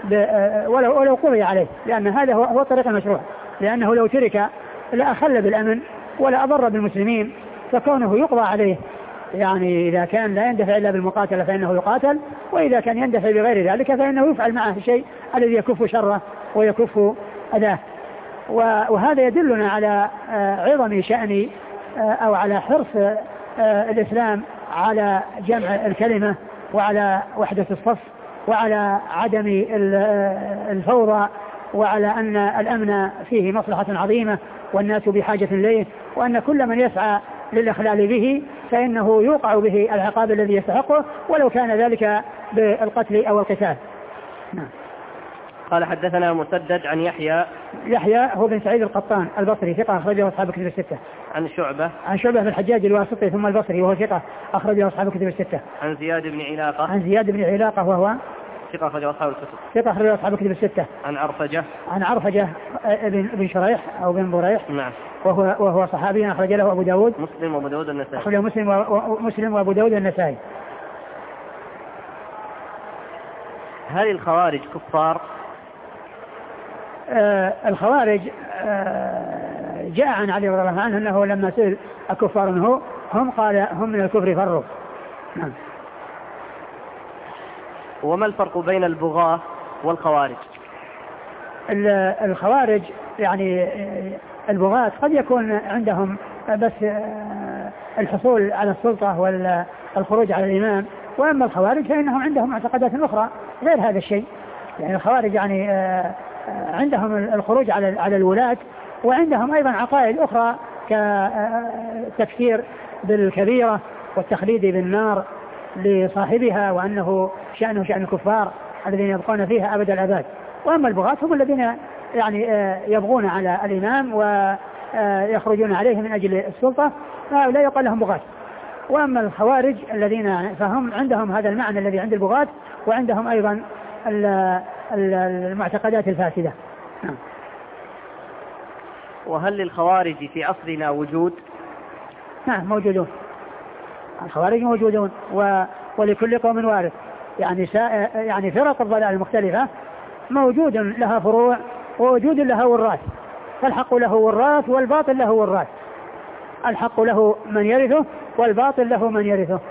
[SPEAKER 1] ولو ولو قضي عليه، لأن هذا هو الطريق المشروع، لأنه لو ترك لا أخل بالأمن ولا أضر بالمسلمين، فكونه يقضى عليه يعني إذا كان لا يندفع إلا بالمقاتلة فإنه يقاتل، وإذا كان يندفع بغير ذلك فإنه يفعل معه الشيء الذي يكف شره ويكف أذاه. وهذا يدلنا على عظم شأن أو على حرص الإسلام على جمع الكلمة وعلى وحدة الصف وعلى عدم الفوضى، وعلى أن الأمن فيه مصلحة عظيمة والناس بحاجة إليه، وأن كل من يسعى للإخلال به فإنه يوقع به العقاب الذي يستحقه ولو كان ذلك بالقتل أو القتال. نعم.
[SPEAKER 2] قال: حدثنا مسدد عن يحيى.
[SPEAKER 1] يحيى هو بن سعيد القطان البصري ثقة أخرجه أصحاب الكتب الستة.
[SPEAKER 2] عن شعبة.
[SPEAKER 1] عن شعبة بن الحجاج الواسطي ثم البصري وهو ثقة أخرجه أصحاب الكتب الستة.
[SPEAKER 2] عن زياد بن علاقة.
[SPEAKER 1] عن زياد بن علاقة وهو
[SPEAKER 2] ثقة أخرجه أصحاب الكتب.
[SPEAKER 1] ثقة أخرجه أصحاب الكتب الستة.
[SPEAKER 2] عن عرفجة.
[SPEAKER 1] عن عرفجة بن بن شريح أو بن بريح.
[SPEAKER 2] نعم.
[SPEAKER 1] وهو وهو صحابي أخرج له أبو داود.
[SPEAKER 2] مسلم وأبو داود النسائي.
[SPEAKER 1] أخرجه مسلم ومسلم وأبو داود النسائي.
[SPEAKER 2] هل الخوارج كفار؟
[SPEAKER 1] آه الخوارج آه جاء عن علي رضي الله عنه أنه لما سئل الكفار منه هم قال هم من الكفر فروا. نعم.
[SPEAKER 2] وما الفرق بين البغاة والخوارج؟
[SPEAKER 1] الخوارج يعني البغاة قد يكون عندهم بس الحصول على السلطة والخروج على الإمام، وأما الخوارج فإنهم عندهم معتقدات أخرى غير هذا الشيء. يعني الخوارج يعني عندهم الخروج على على الولاة، وعندهم أيضا عقائد أخرى كالتكفير بالكبيرة والتخليد بالنار لصاحبها، وأنه شأنه شأن الكفار الذين يبقون فيها أبد الأبد. وأما البغاة هم الذين يعني يبغون على الإمام ويخرجون عليه من أجل السلطة، فلا يقال لهم بغاة. وأما الخوارج الذين فهم عندهم هذا المعنى الذي عند البغاة، وعندهم أيضا المعتقدات الفاسدة.
[SPEAKER 2] وهل للخوارج في عصرنا وجود؟
[SPEAKER 1] نعم موجودون، الخوارج موجودون، و... ولكل قوم وارث، يعني سا... يعني فرق الضلال المختلفة موجود لها فروع ووجود لها وراث، فالحق له وراث والباطل له وراث، الحق له من يرثه والباطل له من يرثه.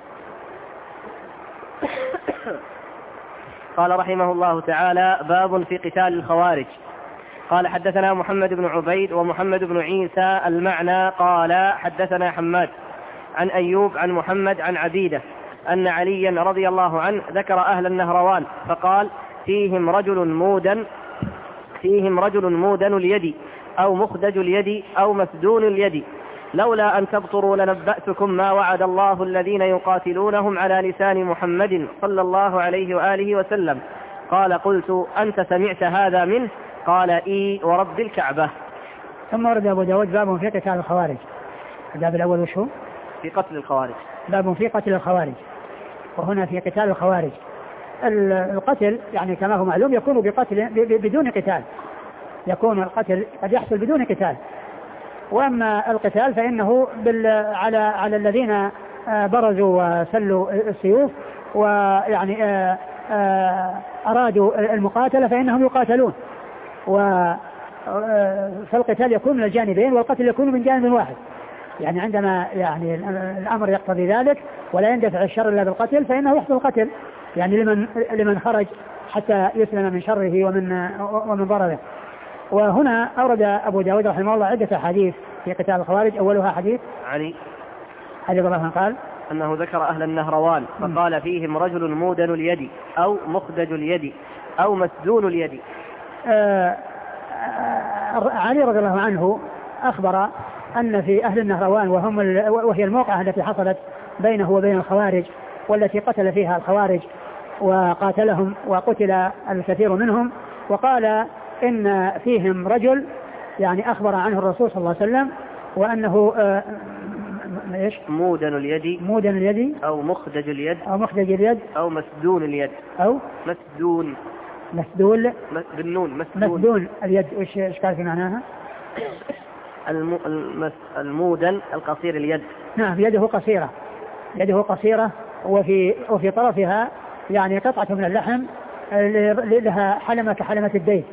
[SPEAKER 2] قال رحمه الله تعالى: باب في قتال الخوارج. قال: حدثنا محمد بن عبيد ومحمد بن عيسى المعنى. قال: حدثنا حماد عن أيوب عن محمد عن عبيدة أن عليا رضي الله عنه ذكر أهل النهروان فقال: فيهم رجل مودا فيهم رجل مودن اليد أو مخدج اليد أو مسدون اليد، لولا أن تبطروا لنبأتكم ما وعد الله الذين يقاتلونهم على لسان محمد صلى الله عليه وآله وسلم. قال: قلت: أنت سمعت هذا منه؟ قال: إي ورب الكعبة.
[SPEAKER 1] ثم ورد أبو داود باب في قتال الخوارج. الباب الأول وش هو؟
[SPEAKER 2] في قتل الخوارج.
[SPEAKER 1] باب في قتل الخوارج، وهنا في قتال الخوارج. القتل يعني كما هو معلوم يكون بقتل بدون قتال، يكون القتل قد يحصل بدون قتال، وأما القتال فإنه على على الذين برزوا وسلوا السيوف ويعني أرادوا المقاتلة فإنهم يقاتلون، فالقتال يكون من الجانبين والقتل يكون من جانب واحد، يعني عندما يعني الأمر يقتضي ذلك ولا يندفع الشر إلا بالقتل فإنه يحصل القتل، يعني لمن لمن خرج حتى يسلم من شره ومن ومن ضرره. وهنا أورد أبو داود رحمه الله عدة حديث في قتال الخوارج. أولها حديث
[SPEAKER 2] علي
[SPEAKER 1] علي رضي الله عنه قال
[SPEAKER 2] أنه ذكر أهل النهروان فقال: فيهم رجل مودن اليد أو مخدج اليد أو مسدون اليد.
[SPEAKER 1] آه علي رضي الله عنه أخبر أن في أهل النهروان وهم وهي الموقعة التي حصلت بينه وبين الخوارج والتي قتل فيها الخوارج وقاتلهم وقتل الكثير منهم، وقال إن فيهم رجل يعني أخبر عنه الرسول صلى الله عليه وسلم وأنه آه
[SPEAKER 2] ايش؟ مودن اليد
[SPEAKER 1] مودن اليد
[SPEAKER 2] أو مخدج اليد
[SPEAKER 1] أو مخدج اليد
[SPEAKER 2] أو مسدون اليد
[SPEAKER 1] أو
[SPEAKER 2] مسدون
[SPEAKER 1] مسدول
[SPEAKER 2] بالنون مسدون
[SPEAKER 1] مسدون اليد. إيش إيش قال في معناها؟
[SPEAKER 2] الم... المس... المودن القصير اليد.
[SPEAKER 1] نعم يده قصيرة، يده قصيرة وفي وفي طرفها يعني قطعة من اللحم لها حلمة كحلمة الديك،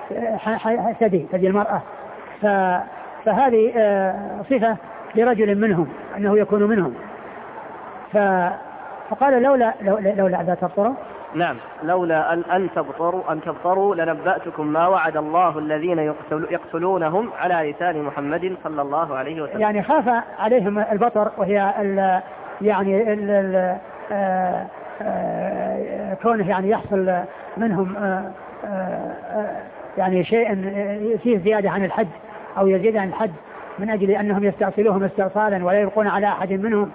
[SPEAKER 1] ثدي ثدي المرأة. ف... فهذه صفة لرجل منهم أنه يكون منهم. ف... فقال لولا لولا أن تبطروا.
[SPEAKER 2] نعم لولا أن أن تبطروا أن تبطروا لنبأتكم ما وعد الله الذين يقتل يقتلونهم على لسان محمد صلى الله عليه وسلم.
[SPEAKER 1] يعني خاف عليهم البطر، وهي ال يعني ال ال آآ آآ كونه يعني يحصل منهم آآ آآ يعني شيء فيه زيادة عن الحد أو يزيد عن الحد من أجل أنهم يستأصلوهم استئصالا ولا يبقون على أحد منهم،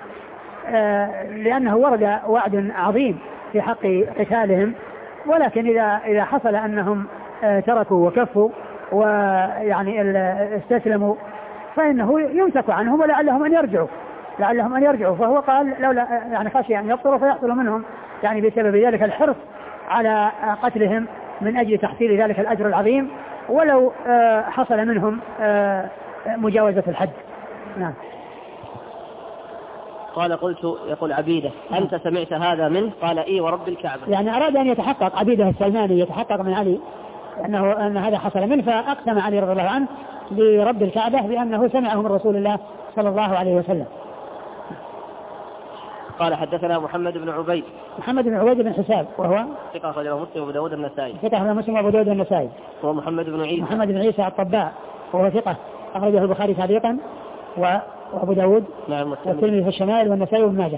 [SPEAKER 1] لأنه ورد وعد عظيم في حق قتالهم. ولكن إذا إذا حصل أنهم تركوا وكفوا ويعني استسلموا فإنه يمسك عنهم ولعلهم أن يرجعوا لعلهم أن يرجعوا فهو قال لولا يعني خشي أن يبطلوا فيحصل منهم يعني بسبب ذلك الحرص على قتلهم من أجل تحصيل ذلك الأجر العظيم، ولو حصل منهم مجاوزة الحد. نعم.
[SPEAKER 2] قال: قلت يقول عبيدة: أنت سمعت هذا منه؟ قال: إي ورب الكعبة.
[SPEAKER 1] يعني أراد أن يتحقق عبيدة السلماني يتحقق من علي أنه أن هذا حصل منه، فأقسم علي رضي الله عنه برب الكعبة بأنه سمعه من رسول الله صلى الله عليه وسلم.
[SPEAKER 2] قال: حدثنا محمد بن عبيد
[SPEAKER 1] محمد بن عبيد بن حساب وهو
[SPEAKER 2] ثقة أخرجه مسلم وأبو داود النسائي
[SPEAKER 1] ثقة أخرجه مسلم وأبو داود النسائي.
[SPEAKER 2] هو محمد بن عيسى
[SPEAKER 1] محمد بن عيسى الطباع وهو ثقة أخرجه البخاري تعليقا وأبو داود والترمذي في الشمائل والنسائي وابن ماجه.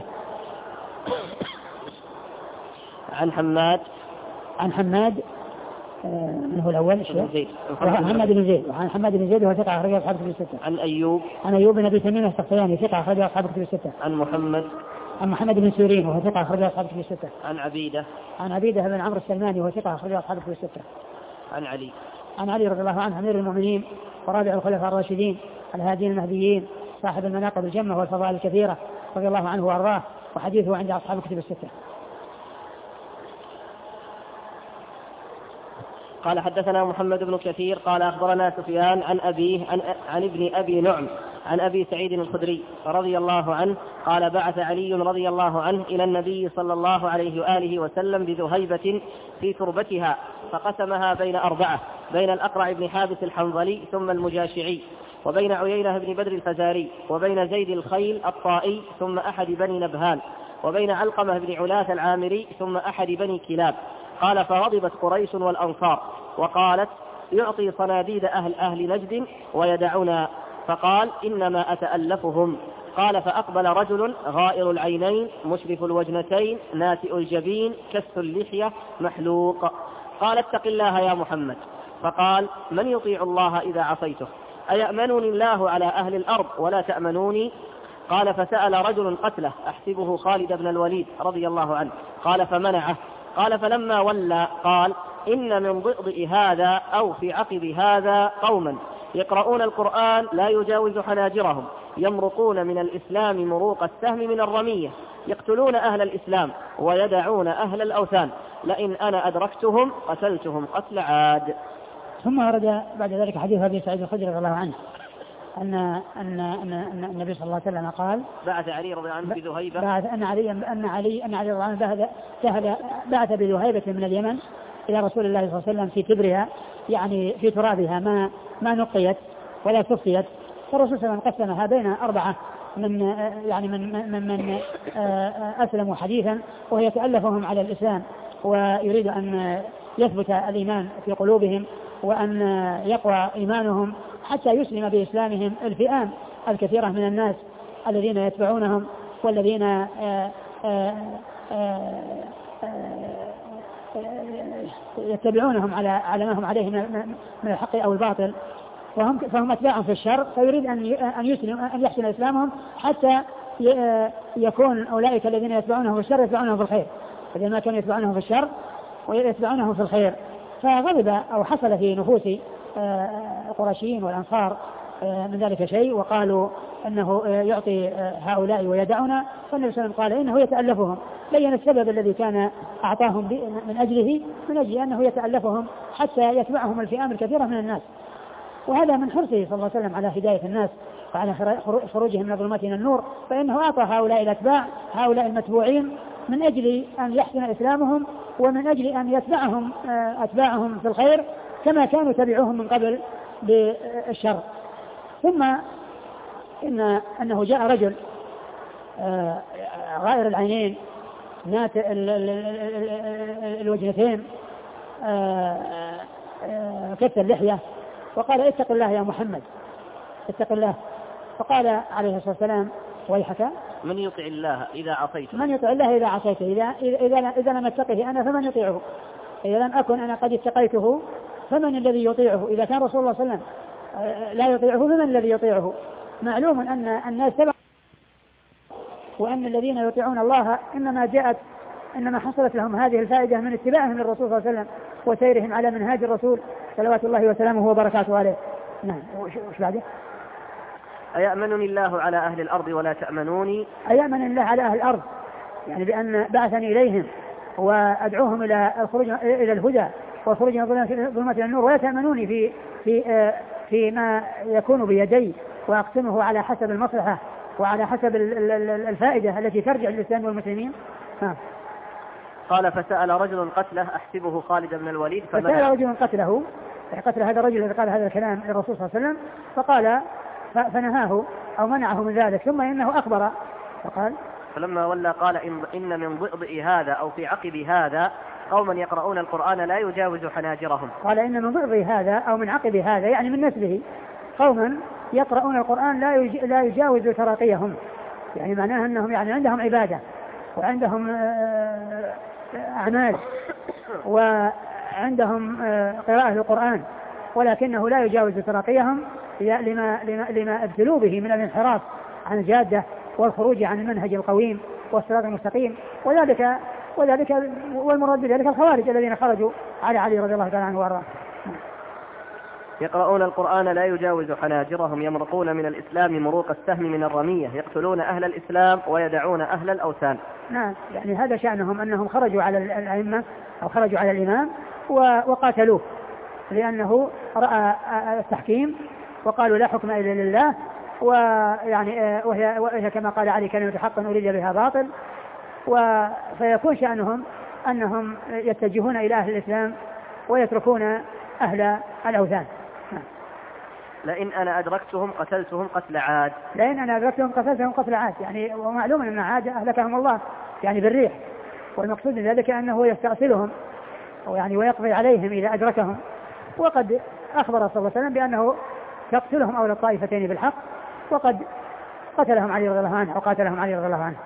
[SPEAKER 2] عن حماد
[SPEAKER 1] عن حماد من هو الأول
[SPEAKER 2] زيد
[SPEAKER 1] محمد بن زيد وعن حماد بن زيد وهو ثقة أخرجه أصحاب الكتب الستة.
[SPEAKER 2] عن أيوب
[SPEAKER 1] عن أيوب بن أبي تميم السختياني ثقة أخرجه أصحاب الكتب الستة.
[SPEAKER 2] عن محمد
[SPEAKER 1] عن محمد بن سيرين وهو ثقة أخرجه أصحاب الكتب الستة.
[SPEAKER 2] عن عبيدة
[SPEAKER 1] عن عبيدة بن عمرو السلماني وهو ثقة أخرجه أصحاب الكتب الستة.
[SPEAKER 2] عن علي
[SPEAKER 1] عن علي رضي الله عنه أمير المؤمنين ورابع الخلفاء الراشدين الهادين المهديين صاحب المناقب الجمة والفضائل الكثيرة رضي الله عنه وأرضاه، وحديثه عند أصحاب الكتب الستة.
[SPEAKER 2] قال حدثنا محمد بن كثير قال أخبرنا سفيان عن أبيه عن, عن ابن أبي نعم عن أبي سعيد الخدري رضي الله عنه قال بعث علي رضي الله عنه إلى النبي صلى الله عليه وآله وسلم بذهيبة في تربتها فقسمها بين أربعة بين الأقرع بن حابس الحنظلي ثم المجاشعي وبين عيينة بن بدر الفزاري وبين زيد الخيل الطائي ثم أحد بني نبهان وبين علقمة بن علاث العامري ثم أحد بني كلاب. قال فغضبت قريش والأنصار وقالت يعطي صناديد أهل أهل نجد ويدعنا، فقال إنما أتألفهم. قال فأقبل رجل غائر العينين مشرف الوجنتين ناتئ الجبين كث اللحية محلوق. قال اتق الله يا محمد. فقال من يطيع الله إذا عصيته؟ أيأمنني الله على أهل الأرض ولا تأمنوني؟ قال فسأل رجل قتله أحسبه خالد بن الوليد رضي الله عنه قال فمنعه. قال فلما ولى قال إن من ضئضئ هذا أو في عقب هذا قوما يقرؤون القرآن لا يجاوز حناجرهم يمرقون من الإسلام مروق السهم من الرمية يقتلون أهل الإسلام ويدعون أهل الأوثان لئن أنا أدركتهم قتلتهم قتل عاد.
[SPEAKER 1] ثم ورد بعد ذلك حديث أبي سعيد الخدري رضي الله عنه أن أن أن أن النبي صلى الله عليه وسلم قال
[SPEAKER 2] بعث علي رضي الله عنه بذهيبة
[SPEAKER 1] بعث أن علي أن علي أن علي رضي الله عنه بعث بعث بذهيبة من اليمن إلى رسول الله صلى الله عليه وسلم في تبرها يعني في ترابها ما ما نقيت ولا صفيت، فالرسول صلى الله عليه وسلم قسمها بين أربعة من يعني من من, من أسلموا حديثا وهي تألفهم على الإسلام ويريد أن يثبت الإيمان في قلوبهم وأن يقوى إيمانهم حتى يسلم بإسلامهم الفئام الكثيرة من الناس الذين يتبعونهم والذين آآ آآ آآ يتبعونهم على على ما هم عليه من الحق أو الباطل، وهم فهم أتباعهم في الشر، فيريد أن أن يسلم أن يحسن إسلامهم حتى يكون أولئك الذين يتبعونه في الشر يتبعونه في الخير، الذين ما كانوا يتبعونه في الشر ويتبعونه في الخير. فغضب أو حصل في نفوس القرشيين والأنصار من ذلك شيء وقالوا أنه يعطي هؤلاء ويدعنا، فالنبي صلى الله عليه وسلم قال إنه يتألفهم، بين السبب الذي كان أعطاهم من أجله من أجل أنه يتألفهم حتى يتبعهم الفئام الكثيرة من الناس. وهذا من حرصه صلى الله عليه وسلم على هداية الناس وعلى خروجهم من الظلمات إلى النور، فإنه أعطى هؤلاء الأتباع هؤلاء المتبوعين من أجل أن يحسن إسلامهم ومن أجل أن يتبعهم أتباعهم في الخير كما كانوا تبعوهم من قبل بالشر. ثم إن أنه جاء رجل غائر العينين ناتئ الوجنتين كث اللحية وقال اتق الله يا محمد اتق الله. فقال عليه الصلاة والسلام ويحك
[SPEAKER 2] من يطع الله إذا عصيته
[SPEAKER 1] من يطع الله إذا عصيته إذا, إذا, إذا لم اتقه أنا فمن يطيعه، إذا لم أكن أنا قد اتقيته فمن الذي يطيعه؟ إذا كان رسول الله صلى الله عليه وسلم لا يطيعه فمن الذي يطيعه؟ معلوم أن الناس تبع وأن الذين يطيعون الله إنما جاءت إنما حصلت لهم هذه الفائدة من اتباعهم للرسول صلى الله عليه وسلم وسيرهم على منهاج الرسول صلوات الله وسلامه وبركاته عليه. نعم. وش بعده؟
[SPEAKER 2] أيأمنني الله على أهل الأرض ولا تأمنوني؟
[SPEAKER 1] أيأمن الله على أهل الأرض يعني بأن بعثني إليهم وأدعوهم إلى الخروج إلى الهدى والخروج من ظلمات إلى النور ولا تأمنوني في في في ما يكون بيدي وأقسمه على حسب المصلحة وعلى حسب الفائدة التي ترجع للإسلام والمسلمين. ها.
[SPEAKER 2] قال فسأل رجل قتله أحسبه خالد بن الوليد
[SPEAKER 1] فسأل رجل قتله قتل هذا الرجل الذي قال هذا الكلام للرسول صلى الله عليه وسلم فقال فنهاه أو منعه من ذلك، ثم إنه أخبر فقال
[SPEAKER 2] فلما ولى قال إن من ضئضئ هذا أو في عقب هذا قوما يقرؤون القرآن لا يجاوز حناجرهم.
[SPEAKER 1] قال إن من ضئضئ هذا أو من عقب هذا يعني من نسله قوما يقرؤون القرآن لا لا يجاوز تراقيهم، يعني معناها أنهم يعني عندهم عبادة وعندهم أعمال وعندهم قراءة القرآن ولكنه لا يجاوز تراقيهم لما, لما, لما ابتلوا به من الانحراف عن الجادة والخروج عن المنهج القويم والصراط المستقيم، وذلك وذلك والمراد بذلك الخوارج الذين خرجوا على علي رضي الله تعالى عنه وارضاه.
[SPEAKER 2] يقرؤون القرآن لا يجاوز حناجرهم يمرقون من الإسلام مروق السهم من الرمية يقتلون أهل الإسلام ويدعون أهل الأوثان.
[SPEAKER 1] نعم، يعني هذا شأنهم أنهم خرجوا على الأئمة أو خرجوا على الإمام وقاتلوه لأنه رأى التحكيم وقالوا لا حكم إلا لله، ويعني وهي, وهي كما قال علي كلمة حق أريد بها باطل، فيكون شأنهم أنهم يتجهون إلى أهل الإسلام ويتركون أهل الأوثان.
[SPEAKER 2] لئن أنا أدركتهم قتلتهم قتل عاد.
[SPEAKER 1] لئن أنا أدركتهم قتلتهم قتل عاد، يعني ومعلوم أن عاد أهلكهم الله يعني بالريح، والمقصود من ذلك أنه يستأصلهم يعني ويقضي عليهم إذا أدركهم. وقد أخبر صلى الله عليه وسلم بأنه يقتلهم أول الطائفتين بالحق، وقد قتلهم علي رضي الله عنه أو قاتلهم علي رضي الله عنه.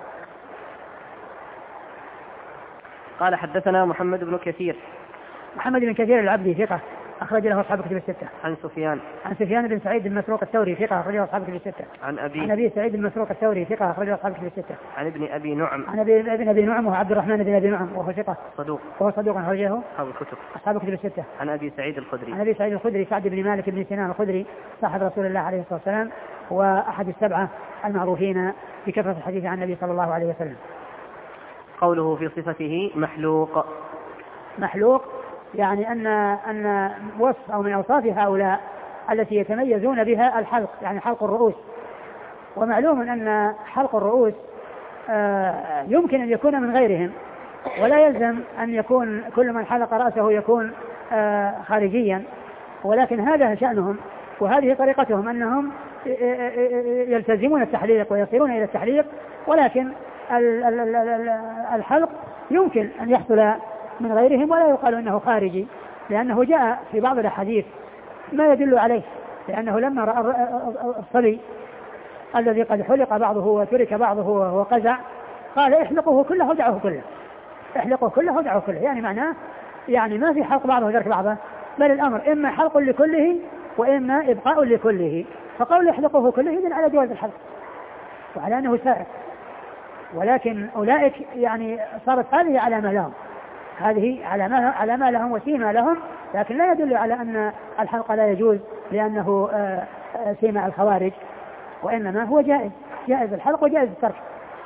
[SPEAKER 2] قال حدثنا محمد بن كثير.
[SPEAKER 1] محمد بن كثير العبدي ثقة أخرج له أصحاب الكتب الستة.
[SPEAKER 2] عن سفيان.
[SPEAKER 1] عن سفيان بن سعيد بن مسروق الثوري ثقة أخرج له أصحاب الكتب الستة.
[SPEAKER 2] عن أبي.
[SPEAKER 1] عن أبي سعيد بن مسروق الثوري ثقة أخرج له أصحاب الكتب الستة.
[SPEAKER 2] عن ابن أبي نعم.
[SPEAKER 1] عن أبي ابن أبي نعم وهو عبد الرحمن بن أبي نعم وهو ثقة
[SPEAKER 2] صدوق.
[SPEAKER 1] وهو صدوق أخرجه
[SPEAKER 2] أصحاب الكتب.
[SPEAKER 1] أصحاب الكتب الستة.
[SPEAKER 2] عن أبي سعيد الخدري.
[SPEAKER 1] عن أبي سعيد الخدري سعد بن مالك بن سنان الخدري صاحب رسول الله عليه الصلاة والسلام، وأحد السبعة المعروفين بكثرة الحديث عن النبي صلى الله عليه وسلم.
[SPEAKER 2] قوله في صفته محلوق.
[SPEAKER 1] محلوق يعني أن أن وصف أو من أوصاف هؤلاء التي يتميزون بها الحلق، يعني حلق الرؤوس. ومعلوم أن حلق الرؤوس يمكن أن يكون من غيرهم، ولا يلزم أن يكون كل من حلق رأسه يكون خارجيا، ولكن هذا شأنهم وهذه طريقتهم أنهم يلتزمون التحليق ويصيرون إلى التحليق، ولكن الحلق يمكن أن يحصل من غيرهم ولا يقال أنه خارجي، لأنه جاء في بعض الأحاديث ما يدل عليه، لأنه لما رأى الصبي الذي قد حلق بعضه وترك بعضه وهو قزع قال احلقه كله ودعه كله، احلقه كله ودعه كله، يعني معناه يعني ما في حلق بعضه وترك بعضه، بل الأمر إما حلق لكله وإما إبقاء لكله، فقول احلقه كله يدل على جواز الحلق وعلى أنه سائر. ولكن أولئك يعني صارت هذه علامة لهم، هذه علامة لهم وسيمة لهم، لكن لا يدل على أن الحلق لا يجوز لأنه سيمة الخوارج، وإنما هو جائز، جائز الحلق وجائز الترك.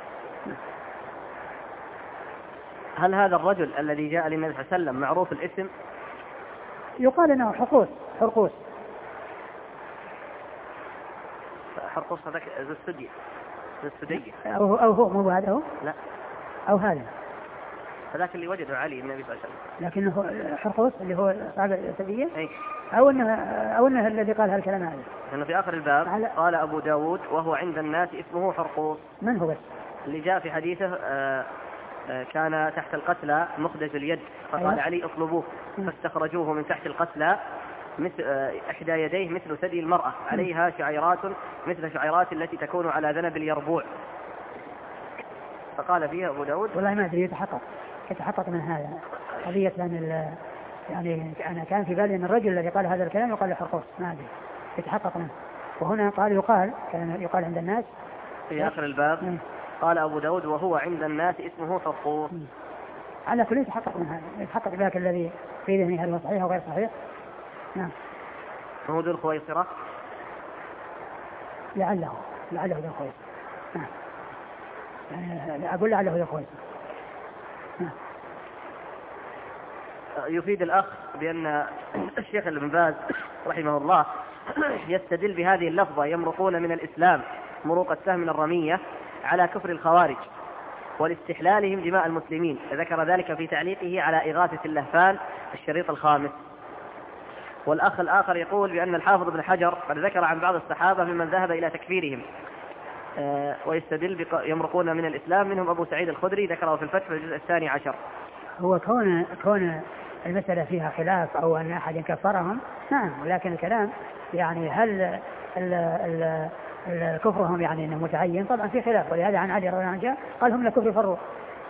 [SPEAKER 2] هل هذا الرجل الذي جاء للنبي صلى الله عليه وسلم معروف الاسم؟
[SPEAKER 1] يقال أنه حرقوس. حرقوس
[SPEAKER 2] حرقوس هذاك ذو السدية ذو السدية
[SPEAKER 1] أو, أو هو مو هذا هو؟
[SPEAKER 2] لا
[SPEAKER 1] أو هذا
[SPEAKER 2] هذاك اللي وجده علي النبي صلى الله عليه وسلم،
[SPEAKER 1] لكنه حرقوس اللي هو صاحب السدية
[SPEAKER 2] أي.
[SPEAKER 1] أو أنه أو أنه الذي قال هالكلام هذا،
[SPEAKER 2] لأنه في آخر الباب
[SPEAKER 1] على...
[SPEAKER 2] قال أبو داود وهو عند الناس اسمه حرقوس.
[SPEAKER 1] من هو بس؟
[SPEAKER 2] اللي جاء في حديثه آآ آآ كان تحت القتلى مخدج اليد فقال أيوة. علي اطلبوه فاستخرجوه من تحت القتلى مثل إحدى يديه مثل ثدي المرأة عليها شعيرات مثل شعيرات التي تكون على ذنب اليربوع، فقال فيها أبو داود
[SPEAKER 1] والله ما أدري، يتحقق يتحقق من هذا قضية، لأن يعني أنا كان في بالي أن الرجل الذي قال هذا الكلام يقال له حرقوس، ما أدري يتحقق منه. وهنا قال يقال كان يقال عند الناس
[SPEAKER 2] في آخر الباب م. قال أبو داود وهو عند الناس اسمه حرقوس.
[SPEAKER 1] على كل يتحقق من هذا، يتحقق ذاك الذي في ذهنه هل هو صحيح أو غير صحيح. نعم.
[SPEAKER 2] هو ذو الخويصرة
[SPEAKER 1] لعله لعله ذو الخويصرة. نعم. يعني أقول لعله ذو الخويصرة. نعم.
[SPEAKER 2] يفيد الأخ بأن الشيخ ابن باز رحمه الله يستدل بهذه اللفظة يمرقون من الإسلام مروق السهم من الرمية على كفر الخوارج ولاستحلالهم دماء المسلمين، ذكر ذلك في تعليقه على إغاثة اللهفان الشريط الخامس. والأخ الآخر يقول بأن الحافظ ابن حجر قد ذكر عن بعض الصحابة ممن ذهب إلى تكفيرهم أه ويستدل يمرقون من الإسلام، منهم أبو سعيد الخدري ذكره في الفتح في الجزء الثاني عشر.
[SPEAKER 1] هو كون كون المسألة فيها خلاف أو أن أحد كفرهم نعم، ولكن الكلام يعني هل ال ال ال كفرهم يعني أنه متعين؟ طبعا في خلاف، ولهذا عن علي رضي الله عنه قال هم لكفر فروا.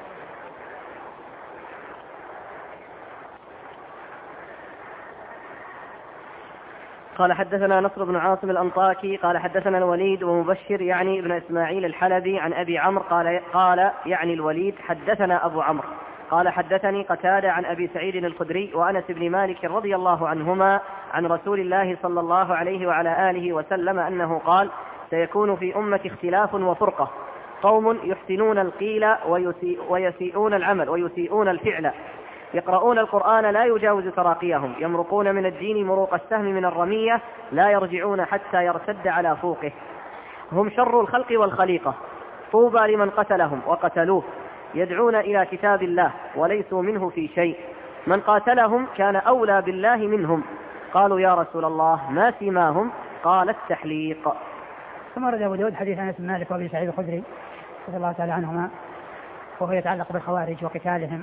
[SPEAKER 2] قال حدثنا نصر بن عاصم الأنطاكي قال حدثنا الوليد ومبشر يعني ابن إسماعيل الحلبي عن أبي عمرو قال قال يعني الوليد حدثنا أبو عمرو قال حدثني قتادة عن أبي سعيد الخدري وأنس بن مالك رضي الله عنهما عن رسول الله صلى الله عليه وعلى آله وسلم أنه قال سيكون في أمة اختلاف وفرقة، قوم يحسنون القيل ويسيئون العمل ويسيئون الفعل، يقرؤون القرآن لا يجاوز تراقيهم، يمرقون من الدين مروق السهم من الرمية، لا يرجعون حتى يرتد على فوقه. هم شر الخلق والخليقة، طوبى لمن قتلهم وقتلوه، يدعون إلى كتاب الله وليسوا منه في شيء، من قاتلهم كان أولى بالله منهم. قالوا يا رسول الله ما سماهم؟ قال التحليق.
[SPEAKER 1] ثم رد أبو داود حديث أنس بن مالك وأبي سعيد الخدري رضي الله تعالى عنهما، وهو يتعلق بالخوارج وقتالهم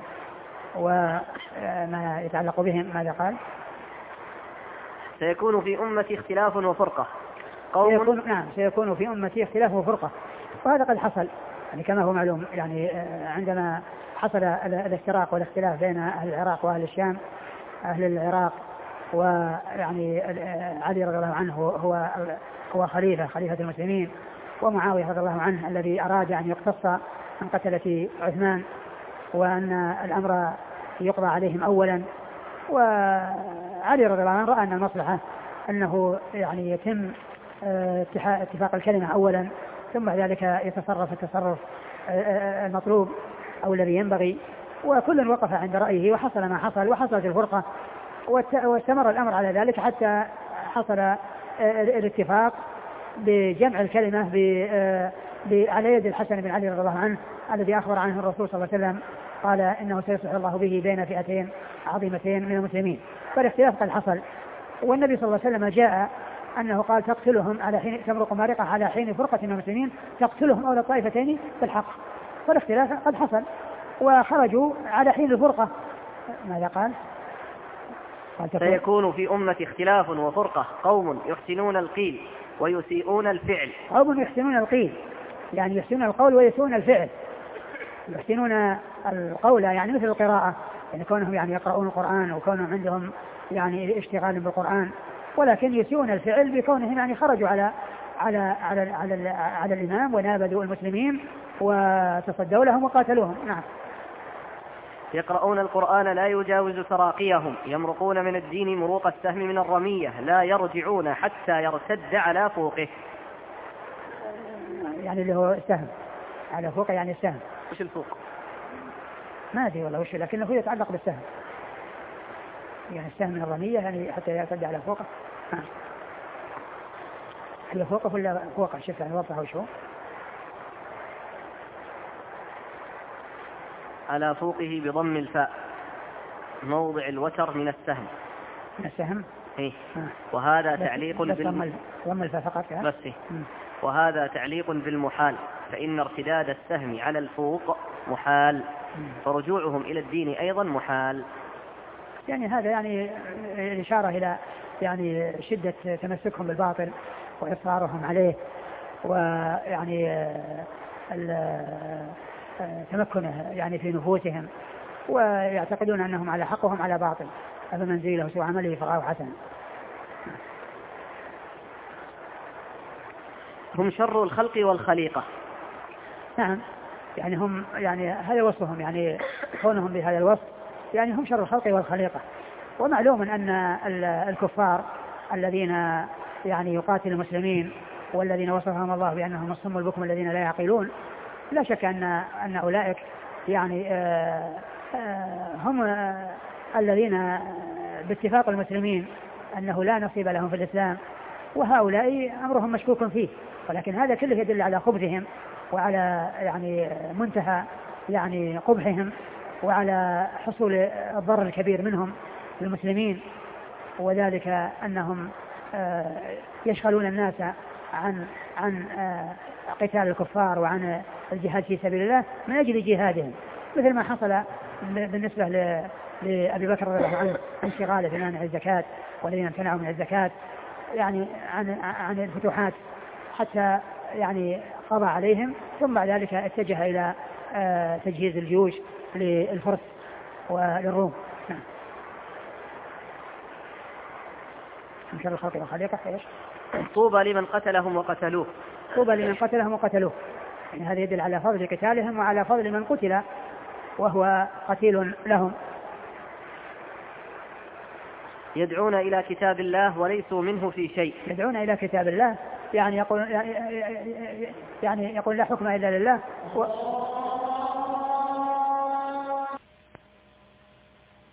[SPEAKER 1] وما يتعلق بهم. ماذا قال؟
[SPEAKER 2] سيكون في أمتي اختلاف وفرقة قوم
[SPEAKER 1] سيكون نعم سيكون في أمتي اختلاف وفرقة، وهذا قد حصل يعني كما هو معلوم، يعني عندما حصل الافتراق والاختلاف بين أهل العراق وأهل الشام، أهل العراق ويعني علي رضي الله عنه هو هو خليفة خليفة المسلمين، ومعاوية رضي الله عنه الذي أراد أن يقتص عن قتلة عثمان وأن الأمر يقضى عليهم أولا، وعلي رضي الله عنه رأى أن المصلحة أنه يعني يتم اتفاق الكلمة أولا، ثم بعد ذلك يتصرف التصرف المطلوب أو الذي ينبغي، وكل وقف عند رأيه وحصل ما حصل وحصلت الفرقة، واستمر الأمر على ذلك حتى حصل الاتفاق بجمع الكلمة على يد الحسن بن علي رضي الله عنه الذي أخبر عنه الرسول صلى الله عليه وسلم، قال إنه سيصلح الله به بين فئتين عظيمتين من المسلمين. فالاختلاف قد حصل، والنبي صلى الله عليه وسلم جاء أنه قال تقتلهم على حين تمرق مارقة على حين فرقة من المسلمين تقتلهم أولى الطائفتين بالحق. فالاختلاف قد حصل وخرجوا على حين الفرقة. ماذا قال؟
[SPEAKER 2] قال سيكون في أمة اختلاف وفرقة قوم يحسنون القيل ويسيئون الفعل.
[SPEAKER 1] قوم يحسنون القيل يعني يحسنون القول ويسيئون الفعل. يحسنون القول يعني مثل القراءة، يعني كونهم يعني يقرؤون القرآن وكونهم عندهم يعني اشتغال بالقرآن، ولكن يسيئون الفعل بكونهم يعني خرجوا على على على على, على الإمام ونابذوا المسلمين وتصدوا لهم وقاتلوهم. نعم.
[SPEAKER 2] يقرؤون القرآن لا يجاوز تراقيهم، يمرقون من الدين مروق السهم من الرمية، لا يرجعون حتى يرتد على فوقه.
[SPEAKER 1] يعني اللي هو السهم على فوقه يعني السهم.
[SPEAKER 2] وش الفوق؟
[SPEAKER 1] ما أدري والله وش، لكنه يتعلق بالسهم، يعني السهم من الرمية يعني حتى يرتد على فوقه. هل فوقه ولا فوقه؟ شوف يعني وضحه وشو
[SPEAKER 2] على فوقه بضم الفاء موضع الوتر من السهم.
[SPEAKER 1] من السهم؟
[SPEAKER 2] إيه. وهذا تعليق
[SPEAKER 1] بال ضم الفاء فقط يعني.
[SPEAKER 2] بس إيه. وهذا تعليق بالمحال، فإن ارتداد السهم على الفوق محال، فرجوعهم إلى الدين أيضا محال.
[SPEAKER 1] يعني هذا يعني إشارة إلى يعني شدة تمسكهم بالباطل وإصرارهم عليه، ويعني تمكنه يعني في نفوسهم، ويعتقدون أنهم على حق وهم على باطل، أفمن زين له سوء عمله فرآه حسنا.
[SPEAKER 2] هم شر الخلق والخليقة.
[SPEAKER 1] نعم، يعني هم يعني هذا وصفهم، يعني كونهم بهذا الوصف يعني هم شر الخلق والخليقة. ومعلوم أن الكفار الذين يعني يقاتل المسلمين والذين وصفهم الله بأنهم الصم البكم الذين لا يعقلون، لا شك أن أن أولئك يعني آآ آآ هم الذين باتفاق المسلمين أنه لا نصيب لهم في الإسلام، وهؤلاء أمرهم مشكوك فيه، ولكن هذا كله يدل على خبثهم وعلى يعني منتهى يعني قبحهم وعلى حصول الضرر الكبير منهم للمسلمين، وذلك أنهم يشغلون الناس عن عن قتال الكفار وعن الجهاد في سبيل الله من أجل جهادهم، مثل ما حصل بالنسبة لأبي بكر رضي الله عنه انشغاله في منع الزكاة والذين امتنعوا من الزكاة يعني عن عن الفتوحات حتى يعني قضى عليهم، ثم بعد ذلك اتجه إلى تجهيز الجيوش للفرس وللروم. نعم. من شر الخلق والخليقة. ايش؟
[SPEAKER 2] طوبى لمن قتلهم وقتلوه.
[SPEAKER 1] طوبى لمن قتلهم وقتلوه، يعني هذا يدل على فضل قتالهم وعلى فضل من قتل وهو قتيل لهم.
[SPEAKER 2] يدعون إلى كتاب الله وليسوا منه في شيء.
[SPEAKER 1] يدعون إلى كتاب الله يعني يقول يعني يقول لا حكم إلا لله و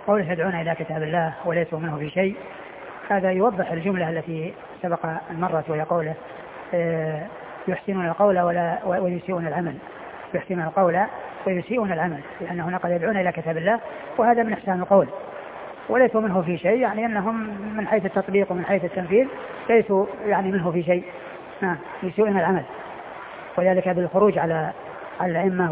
[SPEAKER 1] قوله يدعون إلى كتاب الله وليسوا منه في شيء، هذا يوضح الجملة التي سبق المرة وهي قوله يحسنون القول ولا ويسيئون العمل. يحسنون القول ويسيئون العمل، لأنه نقل يدعون إلى كتاب الله، وهذا من إحسان القول. وليسوا منه في شيء يعني أنهم من حيث التطبيق ومن حيث التنفيذ ليسوا يعني منه في شيء، نعم يسيئون العمل. وذلك بالخروج على الأئمة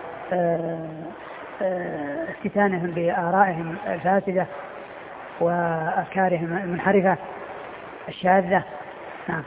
[SPEAKER 1] وافتتانهم بآرائهم الفاسدة وأفكارهم المنحرفة الشاذة. نعم.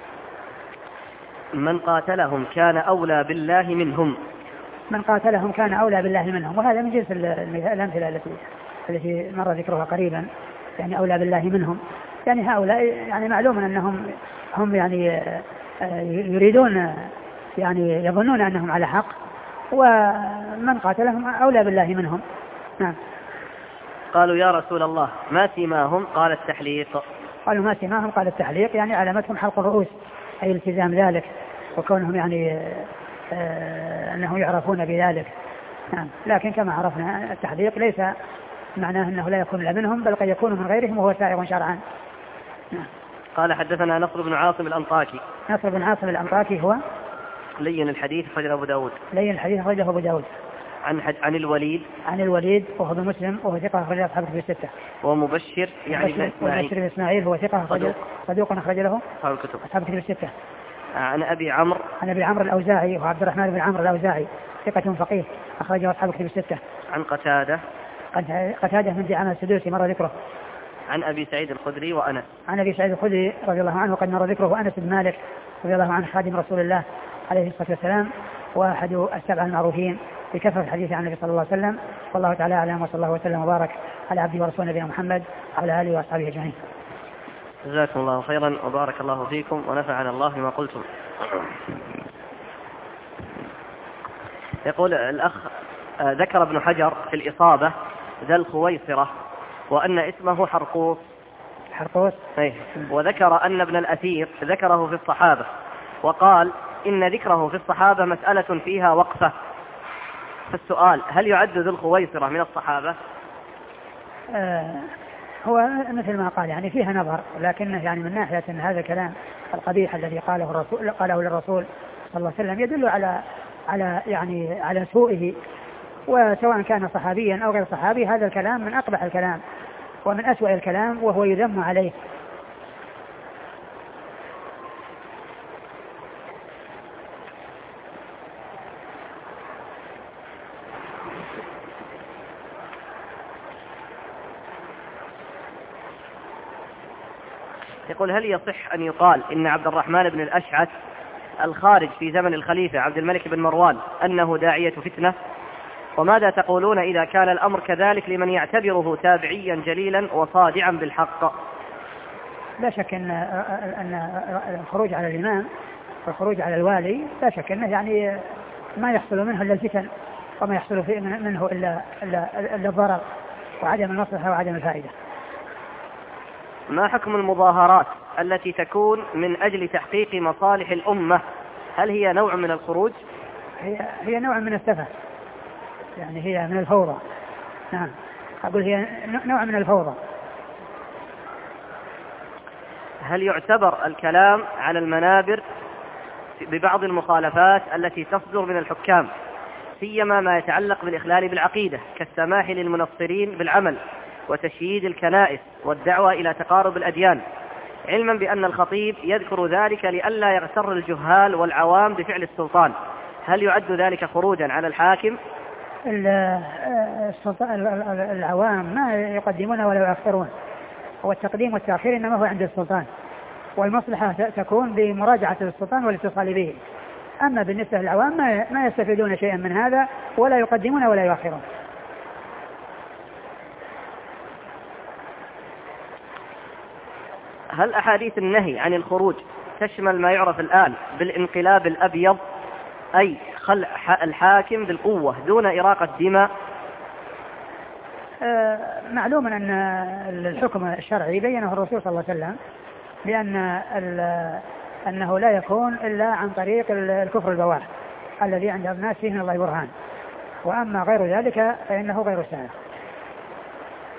[SPEAKER 2] من قاتلهم كان أولى بالله منهم.
[SPEAKER 1] من قاتلهم كان أولى بالله منهم، وهذا من جنس الأمثلة التي التي مر ذكرها قريبا، يعني أولى بالله منهم، يعني هؤلاء يعني معلوم أنهم هم يعني يريدون يعني يظنون أنهم على حق، ومن قاتلهم أولى بالله منهم. نعم.
[SPEAKER 2] قالوا يا رسول الله ما سيماهم؟ قال التحليق.
[SPEAKER 1] قالوا ما سيماهم؟ قال التحليق، يعني علامتهم حلق الرؤوس، أي التزام ذلك وكونهم يعني آه أنهم يعرفون بذلك. نعم. لكن كما عرفنا التحليق ليس معناه أنه لا يكون لا منهم، بل قد يكون من غيرهم وهو سائغ شرعا. نعم.
[SPEAKER 2] قال حدثنا نصر بن عاصم الأنطاكي.
[SPEAKER 1] نصر بن عاصم الأنطاكي هو
[SPEAKER 2] لين الحديث أخرجه أبو داود.
[SPEAKER 1] لين الحديث أخرجه أبو داود.
[SPEAKER 2] عن حد... عن الوليد.
[SPEAKER 1] عن الوليد وهو ابن مسلم وهو ثقة أخرج له أصحاب الكتب الستة.
[SPEAKER 2] ومبشر يعني بن إسماعيل.
[SPEAKER 1] ومبشر بن إسماعيل هو ثقة أخرج صدوق أخرج له
[SPEAKER 2] أصحاب الكتب.
[SPEAKER 1] أصحاب الكتب الستة.
[SPEAKER 2] عن أبي عمرو.
[SPEAKER 1] عن أبي عمرو الأوزاعي وعبد الرحمن بن عمرو الأوزاعي ثقة فقيه أخرجه أصحاب الكتب الستة.
[SPEAKER 2] عن قتادة.
[SPEAKER 1] قتادة من دعامة السدوسي مر ذكره.
[SPEAKER 2] عن أبي سعيد الخدري وأنس.
[SPEAKER 1] عن أبي سعيد الخدري رضي الله عنه وقد مر ذكره، وأنس بن مالك رضي الله عنه خادم رسول الله عليه الصلاة والسلام، وأحد السبعة المعروفين بكثرة الحديث عن النبي صلى الله عليه وسلم. والله تعالى أعلم، وصلى الله وسلم وبارك على عبده ورسوله نبينا محمد وعلى آله وأصحابه أجمعين.
[SPEAKER 2] جزاكم الله خيرا وبارك الله فيكم ونفعنا الله بما قلتم. يقول الأخ ذكر ابن حجر في الإصابة ذا الخويصرة وأن اسمه حرقوس.
[SPEAKER 1] حرقوس.
[SPEAKER 2] أيه. وذكر أن ابن الأثير ذكره في الصحابة، وقال إن ذكره في الصحابة مسألة فيها وقفة. فالسؤال هل يعد ذو الخويصرة من الصحابة؟
[SPEAKER 1] آه هو مثل ما قال يعني فيها نظر، لكنه يعني من ناحية أن هذا الكلام القبيح الذي قاله الرسول قاله للرسول صلى الله عليه وسلم يدل على على يعني على سوءه، وسواء كان صحابيا أو غير صحابي هذا الكلام من أقبح الكلام ومن أسوأ الكلام، وهو يذم عليه.
[SPEAKER 2] يقول هل يصح أن يقال إن عبد الرحمن بن الأشعث الخارج في زمن الخليفة عبد الملك بن مروان أنه داعية فتنة؟ وماذا تقولون إذا كان الأمر كذلك لمن يعتبره تابعيا جليلا وصادعا بالحق؟
[SPEAKER 1] لا شك أن أن الخروج على الإمام والخروج على الوالي لا شك أنه يعني ما يحصل منه إلا الفتن، وما يحصل فيه منه إلا إلا إلا الضرر وعدم المصلحة وعدم الفائدة.
[SPEAKER 2] ما حكم المظاهرات التي تكون من أجل تحقيق مصالح الأمة؟ هل هي نوع من الخروج؟
[SPEAKER 1] هي هي نوع من السفه، يعني هي من الفوضى. نعم أقول هي نوع من الفوضى.
[SPEAKER 2] هل يعتبر الكلام على المنابر ببعض المخالفات التي تصدر من الحكام، سيما ما يتعلق بالإخلال بالعقيدة كالسماح للمنصرين بالعمل وتشييد الكنائس والدعوة إلى تقارب الأديان، علما بأن الخطيب يذكر ذلك لئلا يغتر الجهال والعوام بفعل السلطان؟ هل يعد ذلك خروجا على الحاكم؟
[SPEAKER 1] السلطان العوام ما يقدمون ولا يؤخرون، والتقديم والتأخير إنما هو عند السلطان، والمصلحة تكون بمراجعة السلطان والاتصال به. أما بالنسبة للعوام ما يستفيدون شيئا من هذا ولا يقدمون ولا يؤخرون.
[SPEAKER 2] هل أحاديث النهي عن الخروج تشمل ما يعرف الآن بالانقلاب الأبيض، أي خلع الحاكم بالقوة دون إراقة دماء؟
[SPEAKER 1] آه معلوم أن الحكم الشرعي بينه الرسول صلى الله عليه وسلم بأن أنه لا يكون إلا عن طريق الكفر البواح الذي عند الناس فيه من الله برهان، وأما غير ذلك فإنه غير سائغ.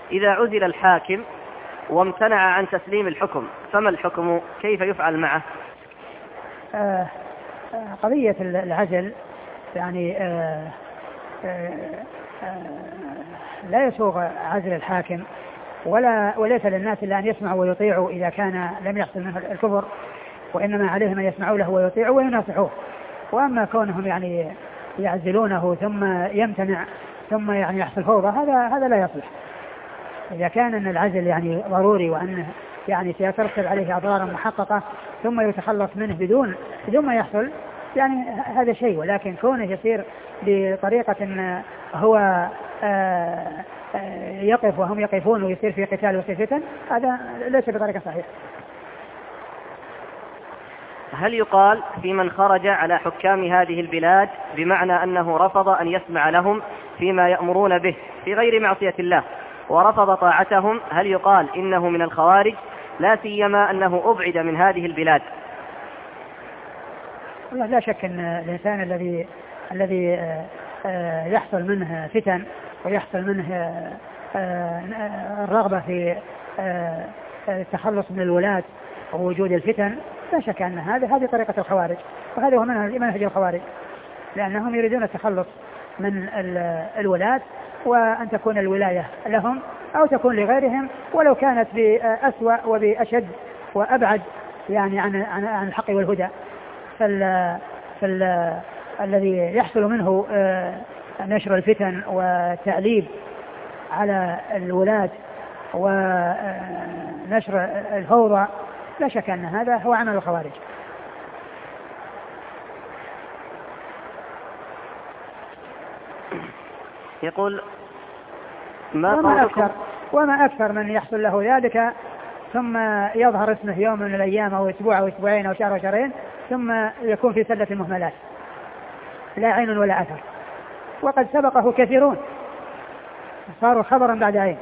[SPEAKER 2] إذا عزل الحاكم وامتنع عن تسليم الحكم فما الحكم؟ كيف يفعل معه؟
[SPEAKER 1] آه قضية العزل يعني آه آه آه لا يسوغ عزل الحاكم ولا وليس للناس إلا أن يسمعوا ويطيعوا إذا كان لم يحصل منه الكفر، وإنما عليهم أن يسمعوا له ويطيعوا ويناصحوه. وأما كونهم يعني يعزلونه ثم يمتنع ثم يعني يحصل فوضى، هذا هذا لا يصلح. إذا كان أن العزل يعني ضروري وأنه يعني سيترتب عليه أضرار محققة ثم يتخلص منه بدون بدون ما يحصل، يعني هذا شيء. ولكن كونه يصير بطريقة هو يقف وهم يقفون ويصير في قتال ويصير فتن، هذا ليس بطريقة صحيحة.
[SPEAKER 2] هل يقال في من خرج على حكام هذه البلاد بمعنى أنه رفض أن يسمع لهم فيما يأمرون به في غير معصية الله ورفض طاعتهم، هل يقال إنه من الخوارج لا سيما أنه أبعد من هذه البلاد؟
[SPEAKER 1] والله لا شك أن الإنسان الذي الذي يحصل منه فتن ويحصل منه الرغبة في التخلص من الولاة ووجود الفتن، لا شك أن هذا هذه طريقة الخوارج، وهذا هو منهج الخوارج، لأنهم يريدون التخلص من الولاة وأن تكون الولاية لهم أو تكون لغيرهم، ولو كانت بأسوأ وبأشد وأبعد يعني عن عن الحق والهدى. فال فال الذي يحصل منه نشر الفتن وتأليب على الولاة ونشر الفوضى، لا شك أن هذا هو عمل الخوارج.
[SPEAKER 2] يقول ما
[SPEAKER 1] وما أكثر, وما أكثر من يحصل له ذلك ثم يظهر اسمه يوم من الأيام أو أسبوع أو أسبوعين أو شهر أو شهرين ثم يكون في سلة المهملات لا عين ولا أثر، وقد سبقه كثيرون صاروا خبرا بعد عين.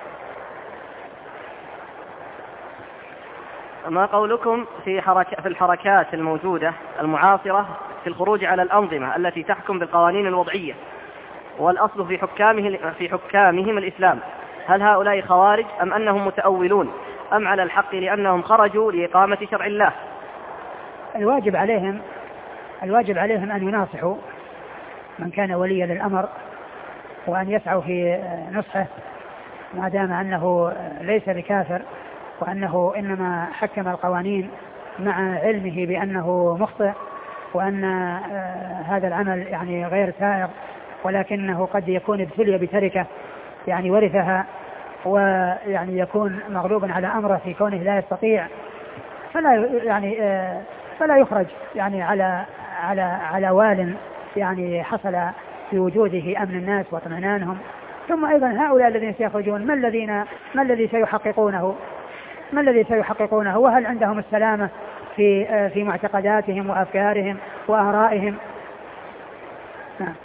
[SPEAKER 2] ما قولكم في, حركة في الحركات الموجودة المعاصرة في الخروج على الأنظمة التي تحكم بالقوانين الوضعية والأصل في حكامه في حكامهم الإسلام؟ هل هؤلاء خوارج أم أنهم متأولون أم على الحق لأنهم خرجوا لإقامة شرع الله؟
[SPEAKER 1] الواجب عليهم الواجب عليهم أن يناصحوا من كان وليا للأمر وأن يسعوا في نصحه ما دام أنه ليس بكافر وأنه إنما حكم القوانين مع علمه بأنه مخطئ وأن هذا العمل يعني غير سائغ، ولكنه قد يكون ابتلي بتركة يعني ورثها ويعني يكون مغلوبا على أمره في كونه لا يستطيع، فلا يعني فلا يخرج يعني على على على وال يعني حصل في وجوده أمن الناس واطمئنانهم. ثم أيضا هؤلاء الذين سيخرجون ما الذين ما الذي سيحققونه ما الذي سيحققونه وهل عندهم السلامة في في معتقداتهم وأفكارهم وآرائهم؟ نعم.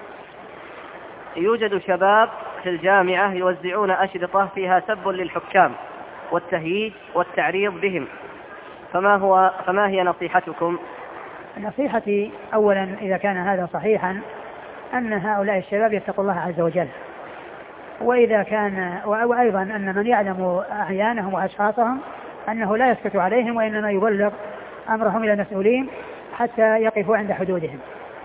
[SPEAKER 2] يوجد شباب في الجامعة يوزعون أشرطة فيها سب للحكام والتهييج والتعريض بهم، فما هو فما هي نصيحتكم؟
[SPEAKER 1] نصيحتي أولا إذا كان هذا صحيحا أن هؤلاء الشباب يتقوا الله عز وجل، وإذا كان وأيضا أن من يعلم أعيانهم وأشخاصهم أنه لا يسكت عليهم وإنما يبلغ أمرهم إلى المسؤولين حتى يقفوا عند حدودهم.